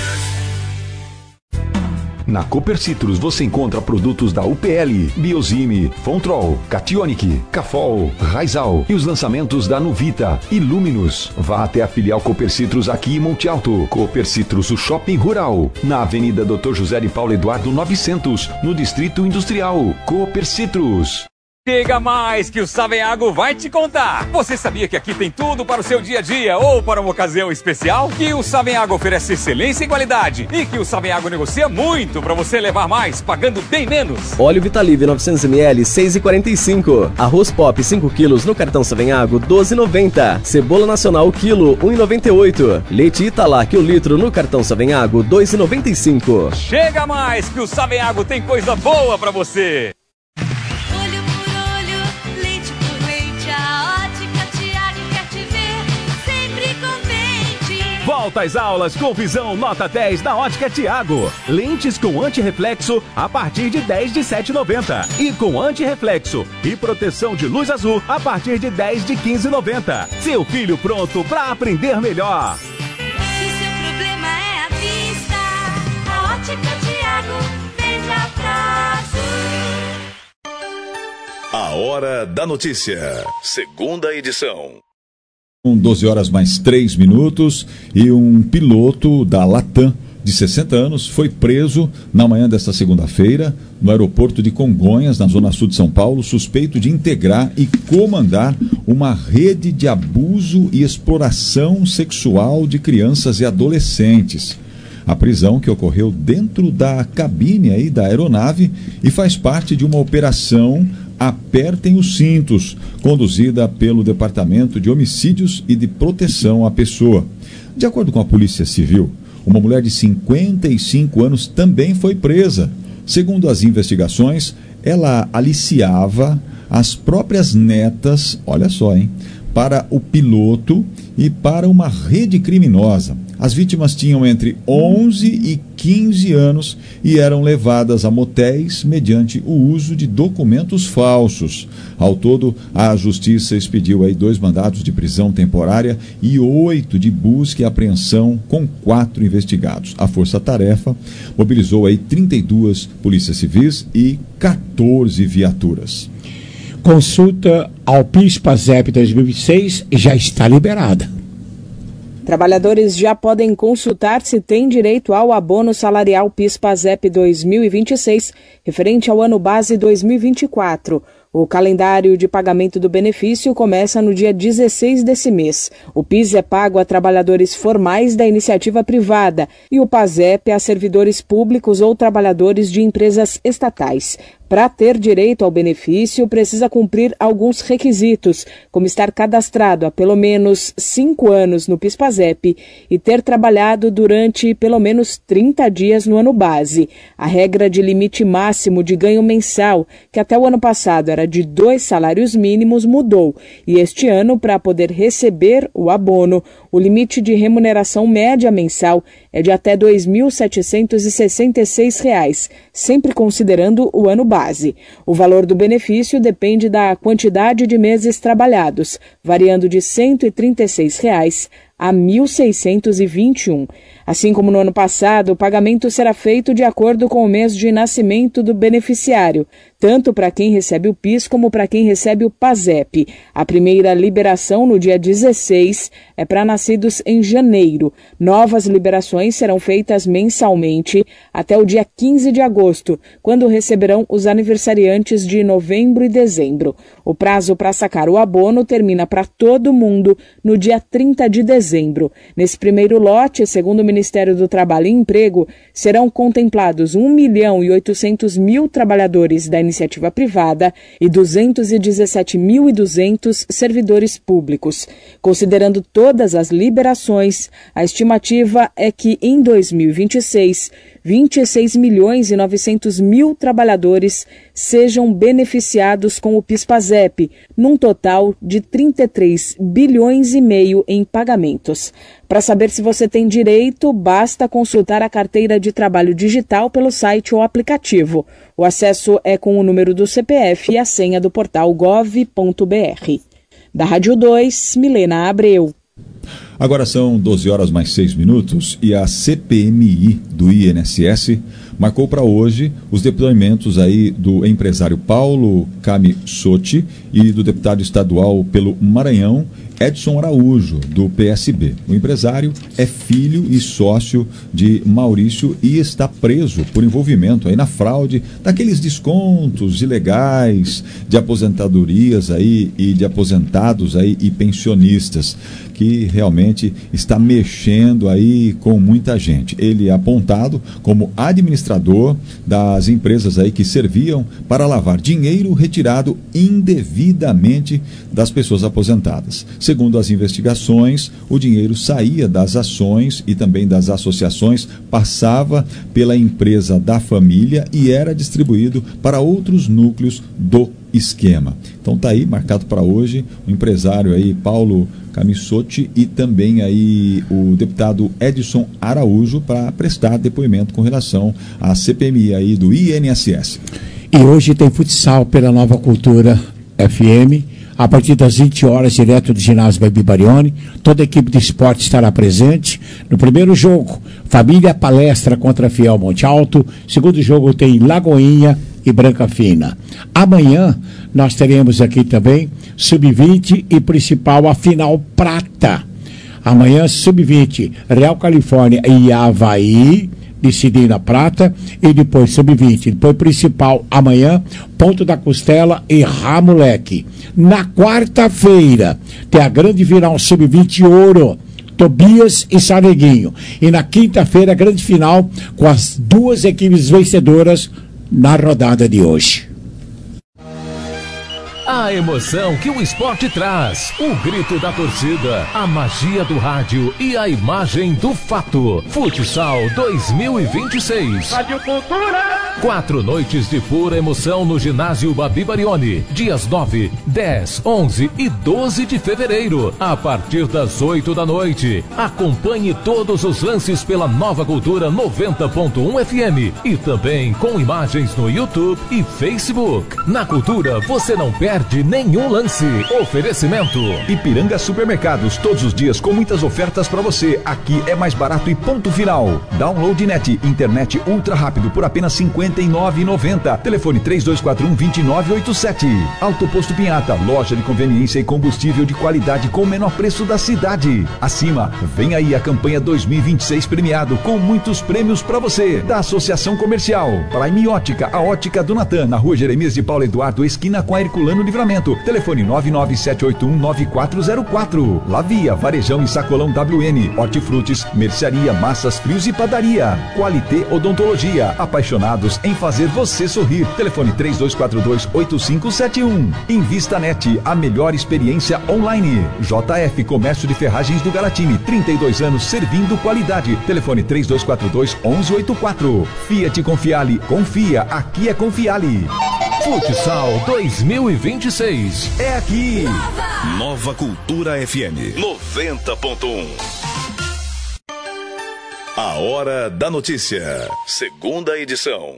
Na Cooper Citrus você encontra produtos da U P L, Biozime, Fontrol, Cationic, Cafol, Raizal e os lançamentos da Nuvita e Luminus. Vá até a filial Cooper Citrus aqui em Monte Alto. Cooper Citrus, o shopping rural, na Avenida doutor José de Paulo Eduardo novecentos, no Distrito Industrial. Cooper Citrus. Chega mais que o Savenhago vai te contar. Você sabia que aqui tem tudo para o seu dia a dia ou para uma ocasião especial? Que o Savenhago oferece excelência e qualidade e que o Savenhago negocia muito para você levar mais, pagando bem menos. Óleo Vitalive novecentos mililitros, seis reais e quarenta e cinco centavos. Arroz Pop cinco quilos no cartão Savenhago, doze reais e noventa centavos. Cebola Nacional quilo, um real e noventa e oito centavos. Leite Italac o litro no cartão Savenhago, dois reais e noventa e cinco centavos. Chega mais que o Savenhago tem coisa boa para você. Volta às aulas com visão nota dez na Ótica Tiago. Lentes com antirreflexo a partir de dez de sete reais e noventa centavos. E com antirreflexo e proteção de luz azul a partir de dez de quinze reais e noventa centavos. Seu filho pronto para aprender melhor. Se o seu problema é a vista, a Ótica Tiago vende a prazo. A Hora da Notícia, segunda edição. doze horas mais três minutos e um piloto da Latam de sessenta anos foi preso na manhã desta segunda-feira no aeroporto de Congonhas, na zona sul de São Paulo, suspeito de integrar e comandar uma rede de abuso e exploração sexual de crianças e adolescentes. A prisão, que ocorreu dentro da cabine aí da aeronave e faz parte de uma operação Apertem os Cintos, conduzida pelo Departamento de Homicídios e de Proteção à Pessoa. De acordo com a Polícia Civil, Uma mulher de cinquenta e cinco anos também foi presa. Segundo as investigações, ela aliciava as próprias netas, olha só, hein, para o piloto e para uma rede criminosa. As vítimas tinham entre onze e quinze anos e eram levadas a motéis mediante o uso de documentos falsos. Ao todo, a Justiça expediu aí dois mandados de prisão temporária e oito de busca e apreensão com quatro investigados. A Força Tarefa mobilizou aí trinta e duas polícias civis e quatorze viaturas. Consulta ao PIS/PASEP dois mil e vinte e seis já está liberada. Trabalhadores já podem consultar se têm direito ao abono salarial PIS/PASEP dois mil e vinte e seis, referente ao ano base dois mil e vinte e quatro. O calendário de pagamento do benefício começa no dia dezesseis desse mês. O PIS é pago a trabalhadores formais da iniciativa privada e o PASEP a servidores públicos ou trabalhadores de empresas estatais. Para ter direito ao benefício, precisa cumprir alguns requisitos, como estar cadastrado há pelo menos cinco anos no PIS/PASEP e ter trabalhado durante pelo menos trinta dias no ano base. A regra de limite máximo de ganho mensal, que até o ano passado era de dois salários mínimos, mudou. E este ano, para poder receber o abono, o limite de remuneração média mensal é de até dois mil setecentos e sessenta e seis reais, sempre considerando o ano base. O valor do benefício depende da quantidade de meses trabalhados, variando de cento e trinta e seis reais a mil seiscentos e vinte e um. Assim como no ano passado, o pagamento será feito de acordo com o mês de nascimento do beneficiário, tanto para quem recebe o PIS como para quem recebe o PASEP. A primeira liberação, no dia dezesseis, é para nascidos em janeiro. Novas liberações serão feitas mensalmente até o dia quinze de agosto, quando receberão os aniversariantes de novembro e dezembro. O prazo para sacar o abono termina para todo mundo no dia trinta de dezembro. Nesse primeiro lote, segundo o Ministério do Trabalho e Emprego, serão contemplados um milhão e oitocentos mil trabalhadores da iniciativa privada e duzentos e dezessete mil e duzentos servidores públicos. Considerando todas as liberações, a estimativa é que em dois mil e vinte e seis, vinte e seis milhões e novecentos mil trabalhadores sejam beneficiados com o PIS/PASEP, num total de trinta e três bilhões e meio em pagamentos. Para saber se você tem direito, basta consultar a carteira de trabalho digital pelo site ou aplicativo. O acesso é com o número do C P F e a senha do portal gov ponto br. Da Rádio dois, Milena Abreu. Agora são doze horas mais seis minutos e a C P M I do I N S S marcou para hoje os depoimentos aí do empresário Paulo Camissotti e do deputado estadual pelo Maranhão, Edson Araújo, do P S B. O empresário é filho e sócio de Maurício e está preso por envolvimento aí na fraude daqueles descontos ilegais de aposentadorias aí e de aposentados aí e pensionistas, que realmente está mexendo aí com muita gente. Ele é apontado como administrador das empresas aí que serviam para lavar dinheiro retirado indevidamente das pessoas aposentadas. Segundo as investigações, o dinheiro saía das ações e também das associações, passava pela empresa da família e era distribuído para outros núcleos do esquema. Então tá aí, marcado para hoje, o empresário aí, Paulo Camissotti, e também aí o deputado Edson Araújo, para prestar depoimento com relação à C P M I aí do I N S S. E hoje tem futsal pela Nova Cultura F M, a partir das vinte horas, direto do ginásio Baby Barione. Toda a equipe de esporte estará presente. No primeiro jogo, Família Palestra contra Fiel Monte Alto. Segundo jogo tem Lagoinha e Branca Fina. Amanhã nós teremos aqui também sub vinte e principal, a final prata. Amanhã sub vinte, Real Califórnia e Avaí, decidindo a prata, e depois sub vinte, depois principal amanhã, Ponto da Costela e Ramoleque. Na quarta-feira tem a grande final sub vinte ouro, Tobias e Saneguinho. E na quinta-feira, a grande final com as duas equipes vencedoras na rodada de hoje. A emoção que o esporte traz, o grito da torcida, a magia do rádio e a imagem do fato. Futsal dois mil e vinte e seis. Rádio Cultura. Quatro noites de pura emoção no ginásio Babi Barioni, dias nove, dez, onze e doze de fevereiro, a partir das oito da noite. Acompanhe todos os lances pela Nova Cultura noventa ponto um F M e também com imagens no YouTube e Facebook. Na Cultura você não perde nenhum lance. Oferecimento Ipiranga Supermercados, todos os dias com muitas ofertas para você. Aqui é mais barato e ponto final. Download Net, internet ultra rápido por apenas cinquenta e nove reais e noventa centavos. Telefone três dois quatro um, dois nove oito sete. Alto Posto Pinhata, loja de conveniência e combustível de qualidade com o menor preço da cidade. Acima, vem aí a campanha dois mil e vinte e seis premiado com muitos prêmios para você. Da Associação Comercial Prime Ótica, a ótica do Natan, na rua Jeremias de Paulo Eduardo, esquina com a Herculano Livramento. Telefone nove nove sete oito um, nove quatro zero quatro. Lavia, Varejão e Sacolão W N. Hortifrutis, mercearia, massas, frios e padaria. Qualité Odontologia, apaixonados em fazer você sorrir. Telefone três dois quatro dois, oito cinco sete um. InvistaNet, a melhor experiência online. J F Comércio de Ferragens do Galatini, trinta e dois anos servindo qualidade. Telefone três dois quatro dois, onze oitenta e quatro. Fiat Confiale, confia, aqui é Confiale. Futsal dois mil e vinte e seis. É aqui. Nova, Nova Cultura F M noventa ponto um. A Hora da Notícia, segunda edição.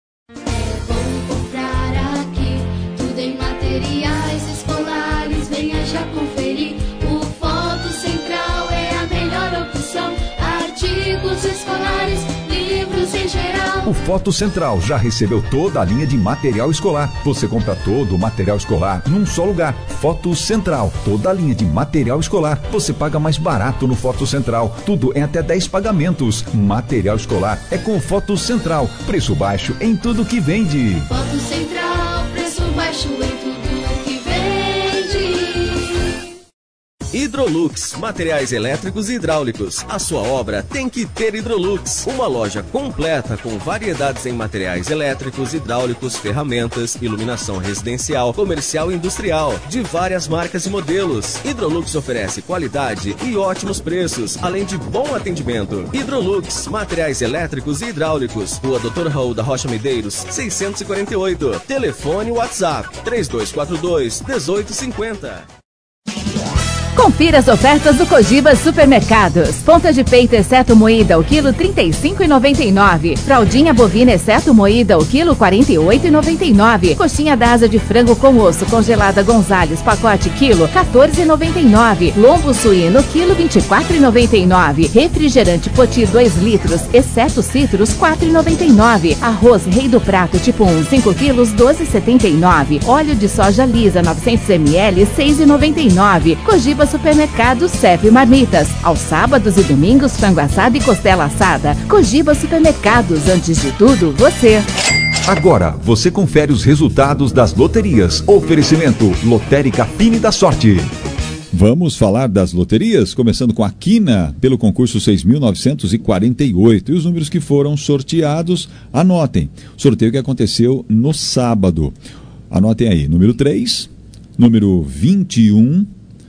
Comprar aqui, tudo em materiais escolares, venha já conferir. O Foto Central é a melhor opção. Artigos escolares, livros em geral. O Foto Central já recebeu toda a linha de material escolar. Você compra todo o material escolar num só lugar. Foto Central, toda a linha de material escolar. Você paga mais barato no Foto Central. Tudo em até dez pagamentos. Material escolar é com o Foto Central. Preço baixo em tudo que vende. Foto Central, preço baixo em tudo que vende. Hidrolux, materiais elétricos e hidráulicos. A sua obra tem que ter Hidrolux. Uma loja completa com variedades em materiais elétricos, hidráulicos, ferramentas, iluminação residencial, comercial e industrial, de várias marcas e modelos. Hidrolux oferece qualidade e ótimos preços, além de bom atendimento. Hidrolux, materiais elétricos e hidráulicos. Rua doutor Raul da Rocha Medeiros, seiscentos e quarenta e oito. Telefone WhatsApp três dois quatro dois, um oito cinco zero. Confira as ofertas do Cogiba Supermercados. Ponta de peito exceto moída, o quilo trinta e cinco reais e noventa e nove centavos. Fraldinha bovina exceto moída, o quilo quarenta e oito reais e noventa e nove centavos. Coxinha da asa de frango com osso congelada Gonzales, pacote quilo quatorze reais e noventa e nove centavos. Lombo suíno, quilo vinte e quatro reais e noventa e nove centavos. Refrigerante Poti dois litros, exceto citros, quatro reais e noventa e nove centavos. Arroz Rei do Prato tipo um, cinco quilos, doze reais e setenta e nove centavos. Óleo de soja lisa, novecentos mililitros, seis reais e noventa e nove centavos. Cogiba Supermercado C E P Marmitas. Aos sábados e domingos, frango assado e costela assada. Cogiba Supermercados, antes de tudo, você. Agora, você confere os resultados das loterias. Oferecimento Lotérica Fine da Sorte. Vamos falar das loterias, começando com a Quina, pelo concurso seis mil novecentos e quarenta e oito. E os números que foram sorteados, anotem. Sorteio que aconteceu no sábado. Anotem aí, número três, número vinte e um,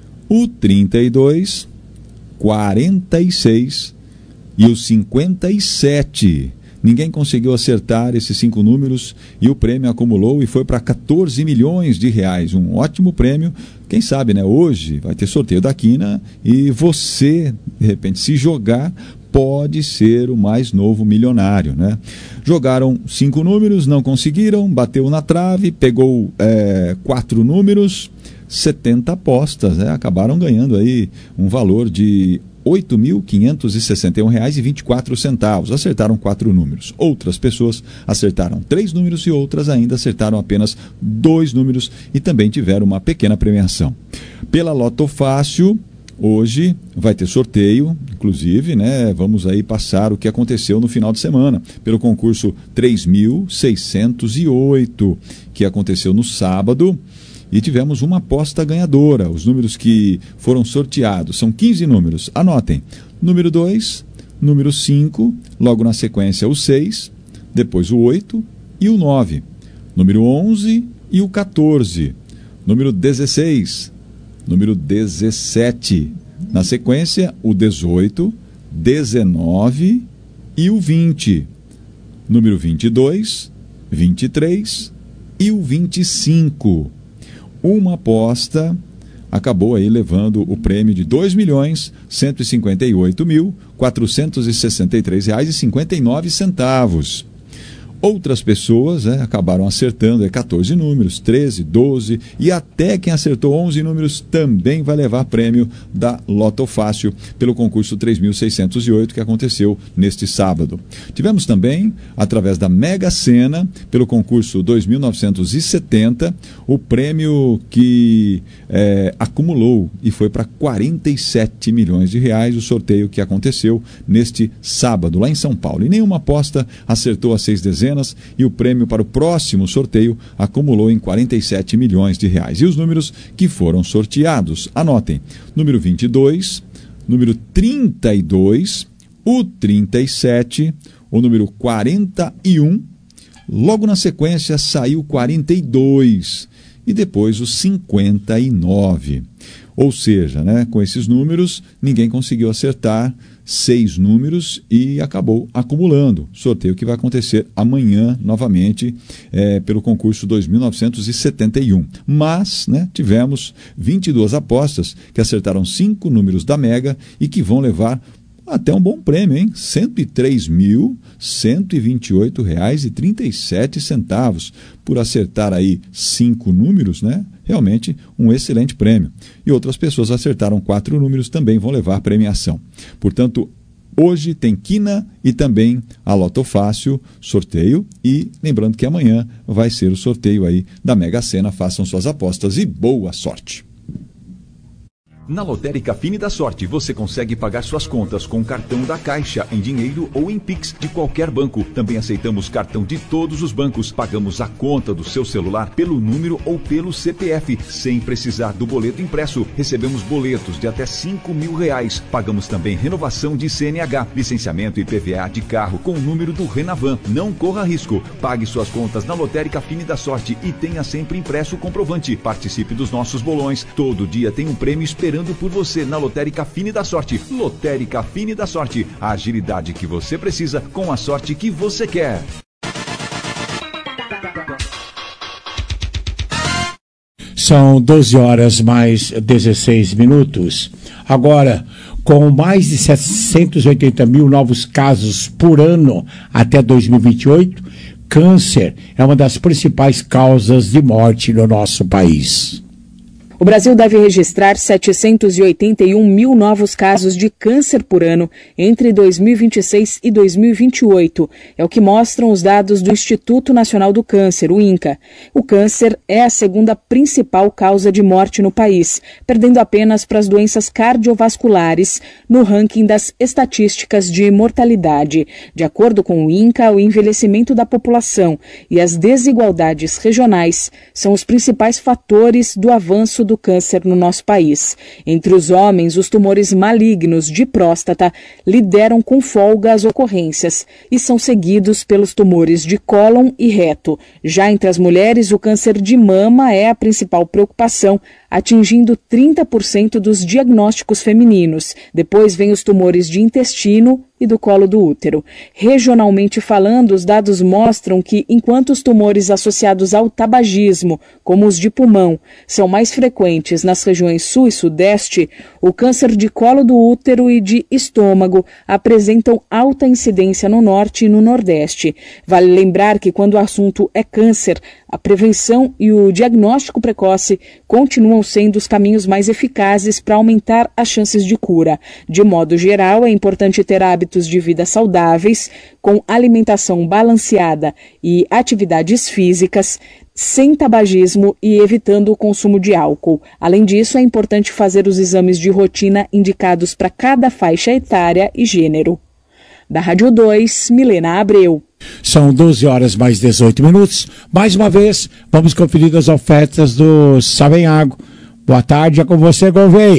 o trinta e dois, quarenta e seis e o cinquenta e sete. Ninguém conseguiu acertar esses cinco números e o prêmio acumulou e foi para quatorze milhões de reais. Um ótimo prêmio. Quem sabe, né? Hoje vai ter sorteio da Quina e você, de repente, se jogar, pode ser o mais novo milionário, né? Jogaram cinco números, não conseguiram, bateu na trave, pegou é, quatro números, setenta apostas, né? Acabaram ganhando aí um valor de oito mil quinhentos e sessenta e um reais e vinte e quatro centavos. Acertaram quatro números. Outras pessoas acertaram três números e outras ainda acertaram apenas dois números e também tiveram uma pequena premiação. Pela Loto Fácil, hoje vai ter sorteio, inclusive, né? Vamos aí passar o que aconteceu no final de semana, pelo concurso três mil seiscentos e oito, que aconteceu no sábado. E tivemos uma aposta ganhadora. Os números que foram sorteados são quinze números. Anotem. Número dois, número cinco, logo na sequência o seis, depois o oito e o nove. Número onze e o quatorze. número dezesseis, número dezessete. Na sequência, o dezoito, dezenove e o vinte. Número vinte e dois, vinte e três e o vinte e cinco. Uma aposta acabou aí levando o prêmio de dois milhões, cento e cinquenta e oito mil, quatrocentos e sessenta e três reais e cinquenta e nove centavos. Outras pessoas né, acabaram acertando é, quatorze números, treze, doze e até quem acertou onze números também vai levar prêmio da Loto Fácil pelo concurso três mil seiscentos e oito que aconteceu neste sábado. Tivemos também, através da Mega Sena, pelo concurso dois mil novecentos e setenta, o prêmio que é, acumulou e foi para quarenta e sete milhões de reais, o sorteio que aconteceu neste sábado lá em São Paulo. E nenhuma aposta acertou as seis dezenas e o prêmio para o próximo sorteio acumulou em quarenta e sete milhões de reais. E os números que foram sorteados, anotem, número vinte e dois, número trinta e dois, o trinta e sete, o número quarenta e um, logo na sequência saiu quarenta e dois e depois o cinquenta e nove. Ou seja, né, com esses números, ninguém conseguiu acertar seis números e acabou acumulando. Sorteio que vai acontecer amanhã novamente é, pelo concurso dois mil novecentos e setenta e um. Mas né, tivemos vinte e duas apostas que acertaram cinco números da Mega e que vão levar até um bom prêmio, hein? cento e três mil, cento e vinte e oito reais e trinta e sete centavos. Por acertar aí cinco números, né? Realmente um excelente prêmio. E outras pessoas acertaram quatro números, também vão levar premiação. Portanto, hoje tem quina e também a Loto Fácil, sorteio. E lembrando que amanhã vai ser o sorteio aí da Mega Sena. Façam suas apostas e boa sorte. Na Lotérica Fine da Sorte, você consegue pagar suas contas com cartão da Caixa, em dinheiro ou em Pix de qualquer banco. Também aceitamos cartão de todos os bancos. Pagamos a conta do seu celular pelo número ou pelo C P F, sem precisar do boleto impresso. Recebemos boletos de até cinco mil reais. Pagamos também renovação de C N H, licenciamento e I P V A de carro com o número do Renavan. Não corra risco. Pague suas contas na Lotérica Fine da Sorte e tenha sempre impresso o comprovante. Participe dos nossos bolões. Todo dia tem um prêmio esperando por você na Lotérica Fine da Sorte. Lotérica Fine da Sorte, a agilidade que você precisa com a sorte que você quer. São doze horas mais dezesseis minutos. Agora, com mais de setecentos e oitenta mil novos casos por ano até dois mil e vinte e oito, câncer é uma das principais causas de morte no nosso país. O Brasil deve registrar setecentos e oitenta e um mil novos casos de câncer por ano entre dois mil e vinte e seis e dois mil e vinte e oito. É o que mostram os dados do Instituto Nacional do Câncer, o INCA. O câncer é a segunda principal causa de morte no país, perdendo apenas para as doenças cardiovasculares no ranking das estatísticas de mortalidade. De acordo com o INCA, o envelhecimento da população e as desigualdades regionais são os principais fatores do avanço do do câncer no nosso país. Entre os homens, os tumores malignos de próstata lideram com folga as ocorrências e são seguidos pelos tumores de cólon e reto. Já entre as mulheres, o câncer de mama é a principal preocupação, atingindo trinta por cento dos diagnósticos femininos. Depois vem os tumores de intestino e do colo do útero. Regionalmente falando, os dados mostram que, enquanto os tumores associados ao tabagismo, como os de pulmão, são mais frequentes nas regiões sul e sudeste, o câncer de colo do útero e de estômago apresentam alta incidência no norte e no nordeste. Vale lembrar que, quando o assunto é câncer, a prevenção e o diagnóstico precoce continuam sendo os caminhos mais eficazes para aumentar as chances de cura. De modo geral, é importante ter hábitos de vida saudáveis, com alimentação balanceada e atividades físicas, sem tabagismo e evitando o consumo de álcool. Além disso, é importante fazer os exames de rotina indicados para cada faixa etária e gênero. Da Rádio dois, Milena Abreu. São doze horas mais dezoito minutos. Mais uma vez, vamos conferir as ofertas do Savenhago. Boa tarde, é com você, Gouveia.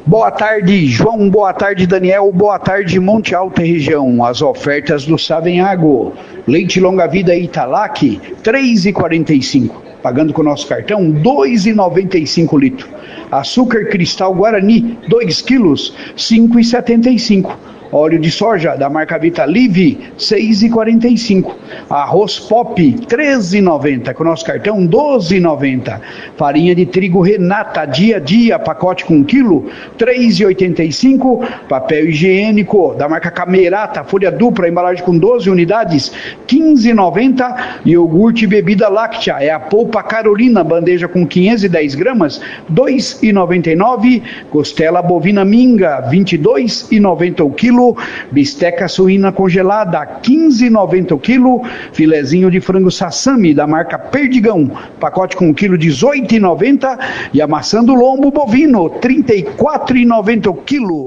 Boa tarde, João. Boa tarde, Daniel. Boa tarde, Monte Alto e região. As ofertas do Savenhago. Leite longa-vida Italac, três reais e quarenta e cinco centavos. Pagando com o nosso cartão, dois reais e noventa e cinco centavos litro. Açúcar cristal Guarani, dois quilos, cinco reais e setenta e cinco centavos. Óleo de soja da marca Vitalive, seis reais e quarenta e cinco centavos. Arroz Pop, treze reais e noventa centavos. Com o nosso cartão, doze reais e noventa centavos. Farinha de trigo Renata, dia a dia, pacote com um quilo, três reais e oitenta e cinco centavos. Papel higiênico da marca Camerata, folha dupla, embalagem com doze unidades, quinze reais e noventa centavos. Iogurte bebida láctea, é a polpa Carolina, bandeja com quinhentos e dez gramas, dois reais e noventa e nove centavos. Costela bovina Minga, vinte e dois reais e noventa centavos o quilo. Bisteca suína congelada, quinze reais e noventa centavos o quilo. Filezinho de frango Sassami da marca Perdigão, pacote com um quilo, dezoito reais e noventa centavos. E a maçã do lombo bovino, trinta e quatro reais e noventa centavos o quilo.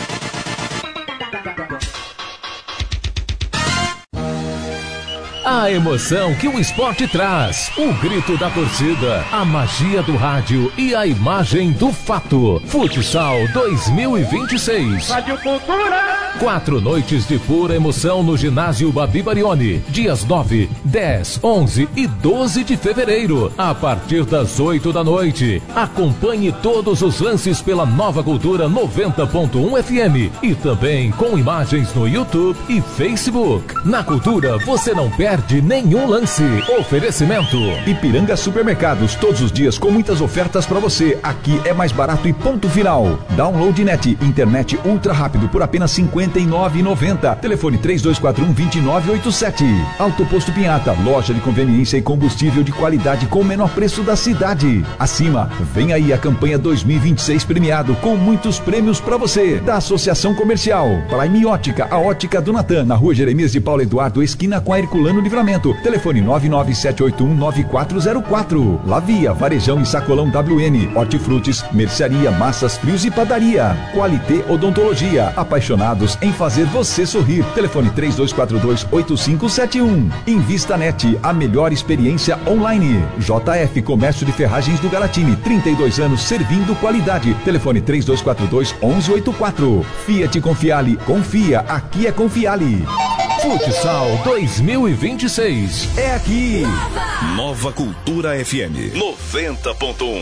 A emoção que o esporte traz, o grito da torcida, a magia do rádio e a imagem do fato. Futsal dois mil e vinte e seis. Rádio Cultura. Quatro noites de pura emoção no ginásio Babi Barioni. Dias nove, dez, onze e doze de fevereiro, a partir das oito da noite. Acompanhe todos os lances pela Nova Cultura noventa ponto um F M e também com imagens no YouTube e Facebook. Na Cultura você não perde de nenhum lance. Oferecimento Ipiranga Supermercados, todos os dias com muitas ofertas para você. Aqui é mais barato e ponto final. Download Net, internet ultra rápido por apenas cinquenta e nove reais e noventa centavos. Telefone três dois quatro um, dois nove oito sete. Alto Posto Pinhata, loja de conveniência e combustível de qualidade com o menor preço da cidade. Acima, vem aí a campanha dois mil e vinte e seis premiado com muitos prêmios para você. Da Associação Comercial Prime Ótica, a ótica do Natan, na rua Jeremias de Paulo Eduardo, esquina com a Herculano Livramento. Telefone nove nove sete oito um, nove quatro zero quatro. Lavia, Varejão e Sacolão W N. Hortifrutis, mercearia, massas, frios e padaria. Qualité Odontologia, apaixonados em fazer você sorrir. Telefone três dois quatro dois, oito cinco sete um. Invistanet, a melhor experiência online. J F Comércio de Ferragens do Galatini, trinta e dois anos servindo qualidade. Telefone três dois quatro dois, onze oito quatro. Fiat Confiale, confia, aqui é Confiale. Futsal dois mil e vinte e seis. É aqui. Nova Cultura F M noventa ponto um.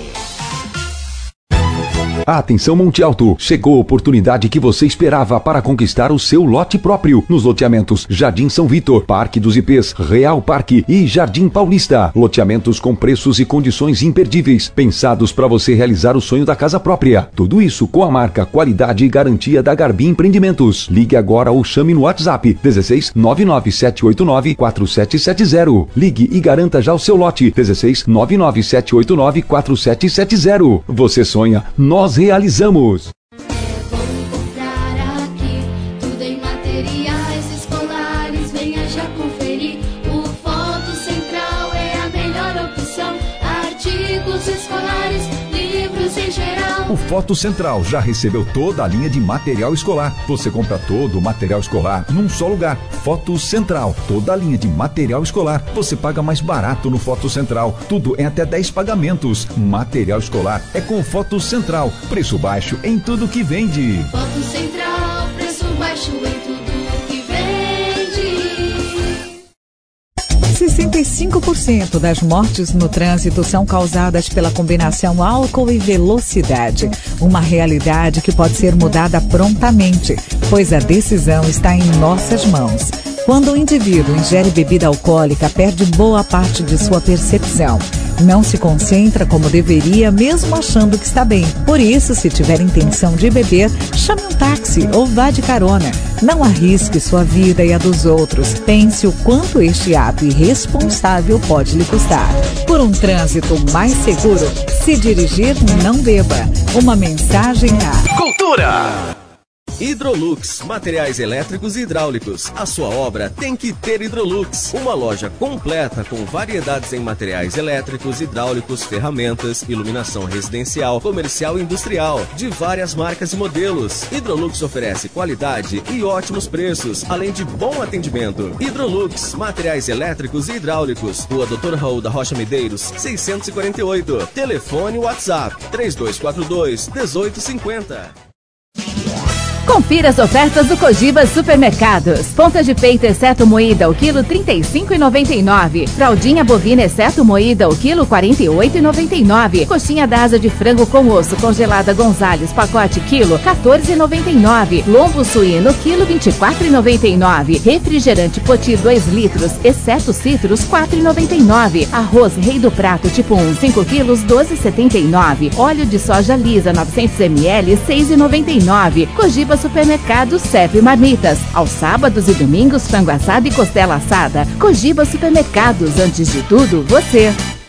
Atenção Monte Alto, chegou a oportunidade que você esperava para conquistar o seu lote próprio nos loteamentos Jardim São Vitor, Parque dos I Pês, Real Parque e Jardim Paulista. Loteamentos com preços e condições imperdíveis, pensados para você realizar o sonho da casa própria. Tudo isso com a marca, qualidade e garantia da Garbi Empreendimentos. Ligue agora ou chame no WhatsApp dezesseis, nove nove sete oito nove, quatro sete sete zero. Ligue e garanta já o seu lote dezesseis, nove nove sete oito nove, quatro sete sete zero. Você sonha, nós realizamos. Comprar aqui, tudo em materiais escolares, venha já conferir. O Foto Central é a melhor opção. Artigos escolares, livros em geral. O Foto Central já recebeu toda a linha de material escolar. Você compra todo o material escolar num só lugar. Foto Central, toda a linha de material escolar. Você paga mais barato no Foto Central. Tudo em até dez pagamentos. Material escolar é com o Foto Central. Preço baixo em tudo que vende. Foto Central, preço baixo em tudo que vende. sessenta e cinco por cento das mortes no trânsito são causadas pela combinação álcool e velocidade. Uma realidade que pode ser mudada prontamente, pois a decisão está em nossas mãos. Quando o indivíduo ingere bebida alcoólica, perde boa parte de sua percepção. Não se concentra como deveria, mesmo achando que está bem. Por isso, se tiver intenção de beber, chame um táxi ou vá de carona. Não arrisque sua vida e a dos outros. Pense o quanto este ato irresponsável pode lhe custar. Por um trânsito mais seguro, se dirigir, não beba. Uma mensagem da Cultura. Hidrolux, materiais elétricos e hidráulicos. A sua obra tem que ter Hidrolux. Uma loja completa com variedades em materiais elétricos, hidráulicos, ferramentas, iluminação residencial, comercial e industrial, de várias marcas e modelos. Hidrolux oferece qualidade e ótimos preços, além de bom atendimento. Hidrolux, materiais elétricos e hidráulicos. Rua doutor Raul da Rocha Medeiros, seiscentos e quarenta e oito. Telefone WhatsApp três dois quatro dois, um oito cinco zero. Confira as ofertas do Cogiba Supermercados. Ponta de peito exceto moída, o quilo trinta e cinco reais e noventa e nove centavos. Fraldinha bovina exceto moída, o quilo quarenta e oito reais e noventa e nove centavos. Coxinha da asa de frango com osso congelada Gonzales, pacote quilo quatorze reais e noventa e nove centavos. Lombo suíno, quilo vinte e quatro reais e noventa e nove centavos. Refrigerante Poti dois litros, exceto citros, quatro reais e noventa e nove centavos. Arroz Rei do Prato tipo um, cinco quilos, doze reais e setenta e nove centavos. Óleo de soja lisa, novecentos mililitros, seis reais e noventa e nove centavos. Cogiba Supermercados, C E P Marmitas. Aos sábados e domingos, frango assado e costela assada. Cogiba Supermercados, antes de tudo, você.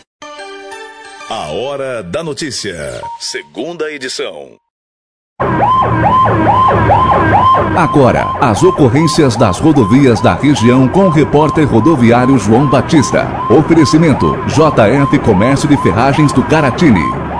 A Hora da Notícia, segunda edição. Agora, as ocorrências das rodovias da região com o repórter rodoviário João Batista. Oferecimento J F Comércio de Ferragens do Caratini.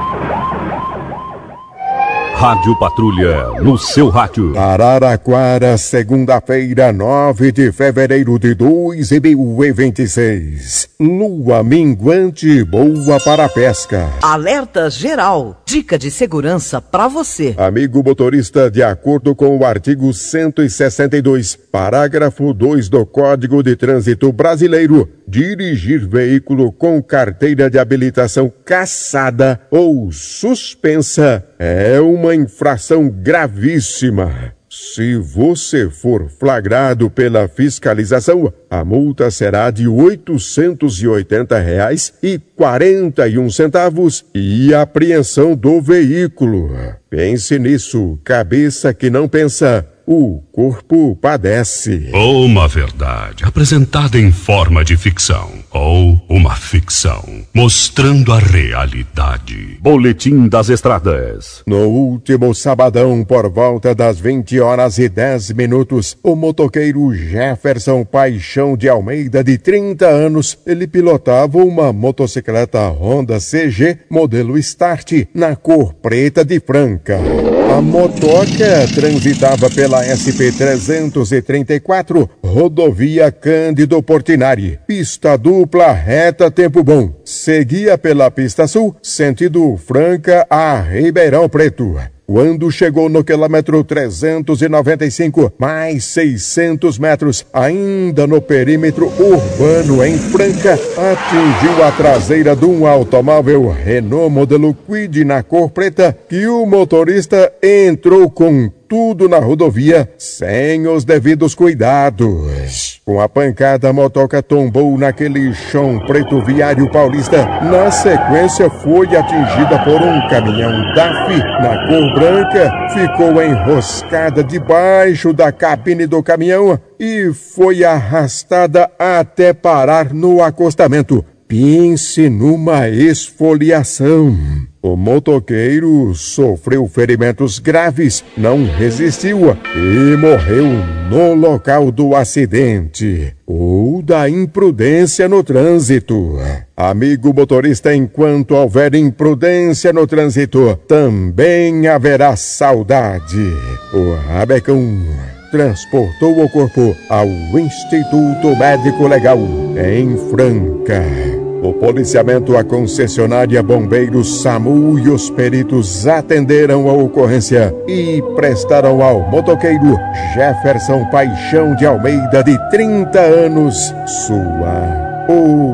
Rádio Patrulha, no seu rádio. Araraquara, segunda-feira, nove de fevereiro de dois mil e vinte e seis. Lua minguante, boa para a pesca. Alerta geral, dica de segurança para você. Amigo motorista, de acordo com o artigo cento e sessenta e dois, parágrafo dois do Código de Trânsito Brasileiro, dirigir veículo com carteira de habilitação cassada ou suspensa é uma infração gravíssima. Se você for flagrado pela fiscalização, a multa será de oitocentos e oitenta reais e quarenta e um centavos e a apreensão do veículo. Pense nisso, cabeça que não pensa, o corpo padece. Uma verdade apresentada em forma de ficção ou uma ficção mostrando a realidade. Boletim das Estradas. No último sabadão, por volta das vinte horas e dez minutos, o motoqueiro Jefferson Paixão de Almeida, de trinta anos, ele pilotava uma motocicleta Honda C G modelo Start na cor preta de Franca. A motoca transitava pela S P trezentos e trinta e quatro, rodovia Cândido Portinari, pista dupla reta tempo bom. Seguia pela pista sul, sentido Franca a Ribeirão Preto. Quando chegou no quilômetro trezentos e noventa e cinco, mais seiscentos metros, ainda no perímetro urbano em Franca, atingiu a traseira de um automóvel Renault modelo Kwid na cor preta, que o motorista entrou com tudo na rodovia sem os devidos cuidados. Com a pancada, a motoca tombou naquele chão preto viário paulista. Na sequência, foi atingida por um caminhão D A F na cor branca, ficou enroscada debaixo da cabine do caminhão e foi arrastada até parar no acostamento. Pense numa esfoliação. O motoqueiro sofreu ferimentos graves, não resistiu e morreu no local do acidente ou da imprudência no trânsito. Amigo motorista, enquanto houver imprudência no trânsito, também haverá saudade. O Rabecão transportou o corpo ao Instituto Médico Legal em Franca. O policiamento, a concessionária Bombeiros SAMU e os peritos atenderam a ocorrência e prestaram ao motoqueiro Jefferson Paixão de Almeida, de trinta anos, sua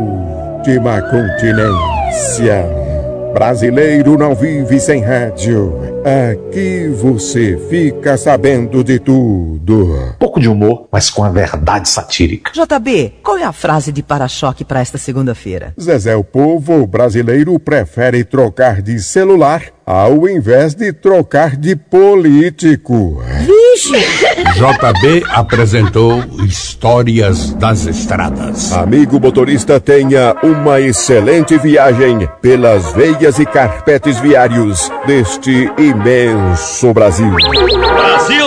última continência. Brasileiro não vive sem rádio. Aqui você fica sabendo de tudo. Pouco de humor, mas com a verdade satírica. J B, qual é a frase de para-choque para esta segunda-feira? Zezé, o povo brasileiro prefere trocar de celular ao invés de trocar de político. Vixe! J B apresentou Histórias das Estradas. Amigo motorista, tenha uma excelente viagem pelas veias e carpetes viários deste imenso Brasil. Brasil!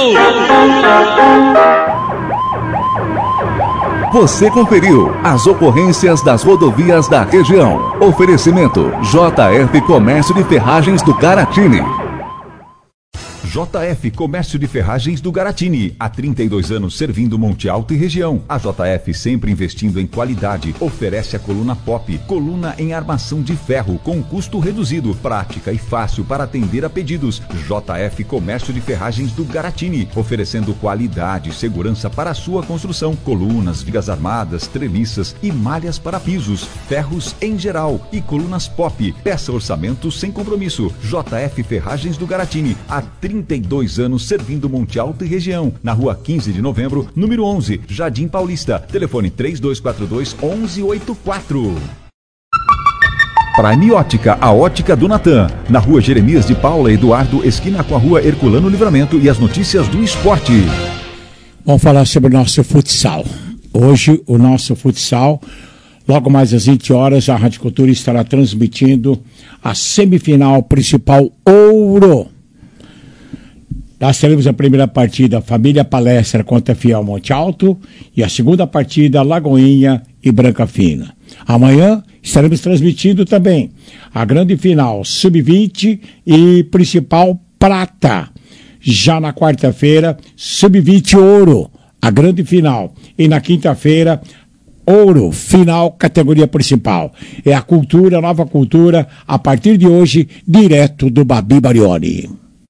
Você conferiu as ocorrências das rodovias da região. Oferecimento J F Comércio de Ferragens do Caratini. J F Comércio de Ferragens do Garatini, há trinta e dois anos servindo Monte Alto e região. A J F sempre investindo em qualidade, oferece a coluna Pop, coluna em armação de ferro com custo reduzido, prática e fácil para atender a pedidos. J F Comércio de Ferragens do Garatini, oferecendo qualidade e segurança para a sua construção, colunas, vigas armadas, treliças e malhas para pisos, ferros em geral e colunas Pop. Peça orçamento sem compromisso. J F Ferragens do Garatini, há trinta e dois anos servindo Monte Alto e região, na rua quinze de novembro, número onze, Jardim Paulista. Telefone três dois quatro dois, onze oitenta e quatro. Prime Ótica, a ótica do Natan, na rua Jeremias de Paula Eduardo, esquina com a rua Herculano Livramento, e as notícias do esporte. Vamos falar sobre o nosso futsal. Hoje, o nosso futsal, logo mais às vinte horas, a Rádio Cultura estará transmitindo a semifinal principal Ouro. Nós teremos a primeira partida Família Palestra contra Fiel Monte Alto e a segunda partida Lagoinha e Branca Fina. Amanhã estaremos transmitindo também a grande final sub vinte e principal Prata. Já na quarta-feira, sub vinte Ouro, a grande final. E na quinta-feira, Ouro, final, categoria principal. É a cultura, a nova cultura, a partir de hoje, direto do Babi Barioni.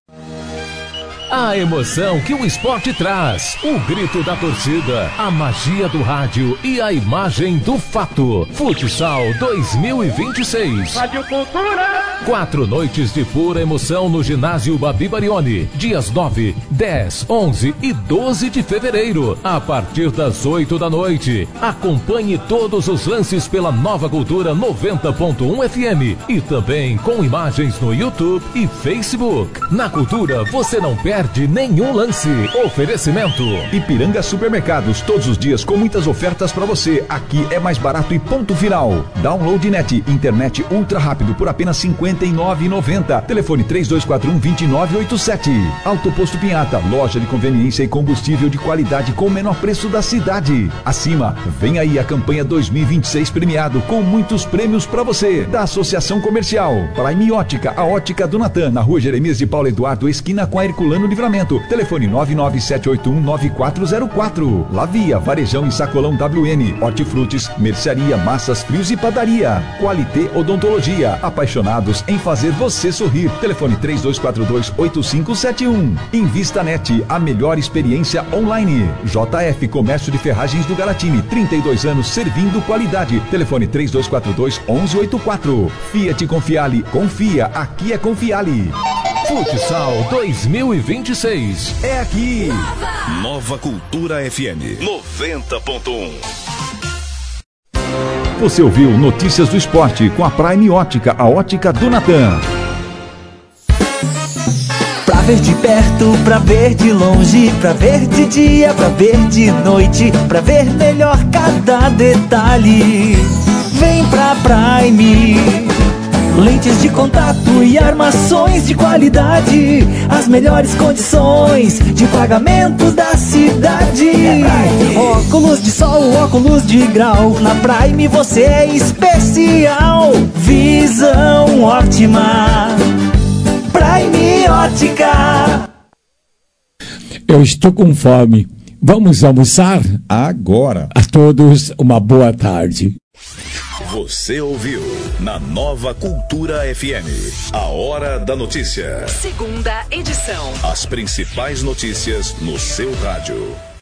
A emoção que o esporte traz, o grito da torcida, a magia do rádio e a imagem do fato. Futsal dois mil e vinte e seis. Rádio Cultura. Quatro noites de pura emoção no ginásio Babi Barioni. Dias nove, dez, onze e doze de fevereiro. A partir das oito da noite. Acompanhe todos os lances pela Nova Cultura noventa ponto um F M. E também com imagens no YouTube e Facebook. Na Cultura você não perde de nenhum lance. Oferecimento Ipiranga Supermercados, todos os dias com muitas ofertas para você. Aqui é mais barato e ponto final. Download Net, internet ultra rápido por apenas cinquenta e nove reais e noventa centavos. Telefone três dois quatro um, dois nove oito sete. Auto Posto Pinhata, loja de conveniência e combustível de qualidade com o menor preço da cidade. Acima, vem aí a campanha dois mil e vinte e seis premiado com muitos prêmios para você. Da Associação Comercial Prime Ótica, a ótica do Natan, na rua Jeremias de Paulo Eduardo, esquina com a Herculano Livramento. Telefone nove nove sete oito um, nove quatro zero quatro. Lavia, Varejão e Sacolão W N. Hortifrutis, mercearia, massas, frios e padaria. Qualité Odontologia, apaixonados em fazer você sorrir. Telefone três dois quatro dois, oito cinco sete um. Invista Net, a melhor experiência online. J F Comércio de Ferragens do Garatini, trinta e dois anos servindo qualidade. Telefone três dois quatro dois, onze oitenta e quatro. Fiat Confiale, confia, aqui é Confiale. Futsal dois mil e vinte e seis. É aqui. Nova, Nova Cultura F M noventa ponto um. Você ouviu Notícias do Esporte com a Prime Ótica, a ótica do Natan. Pra ver de perto, pra ver de longe, pra ver de dia, pra ver de noite, pra ver melhor cada detalhe. Vem pra Prime. Lentes de contato e armações de qualidade, as melhores condições de pagamento da cidade. É óculos de sol, óculos de grau, na Prime você é especial. Visão ótima, Prime Ótica. Eu estou com fome. Vamos almoçar? Agora. A todos, uma boa tarde. Você ouviu na Nova Cultura F M, a Hora da Notícia. Segunda edição. As principais notícias no seu rádio.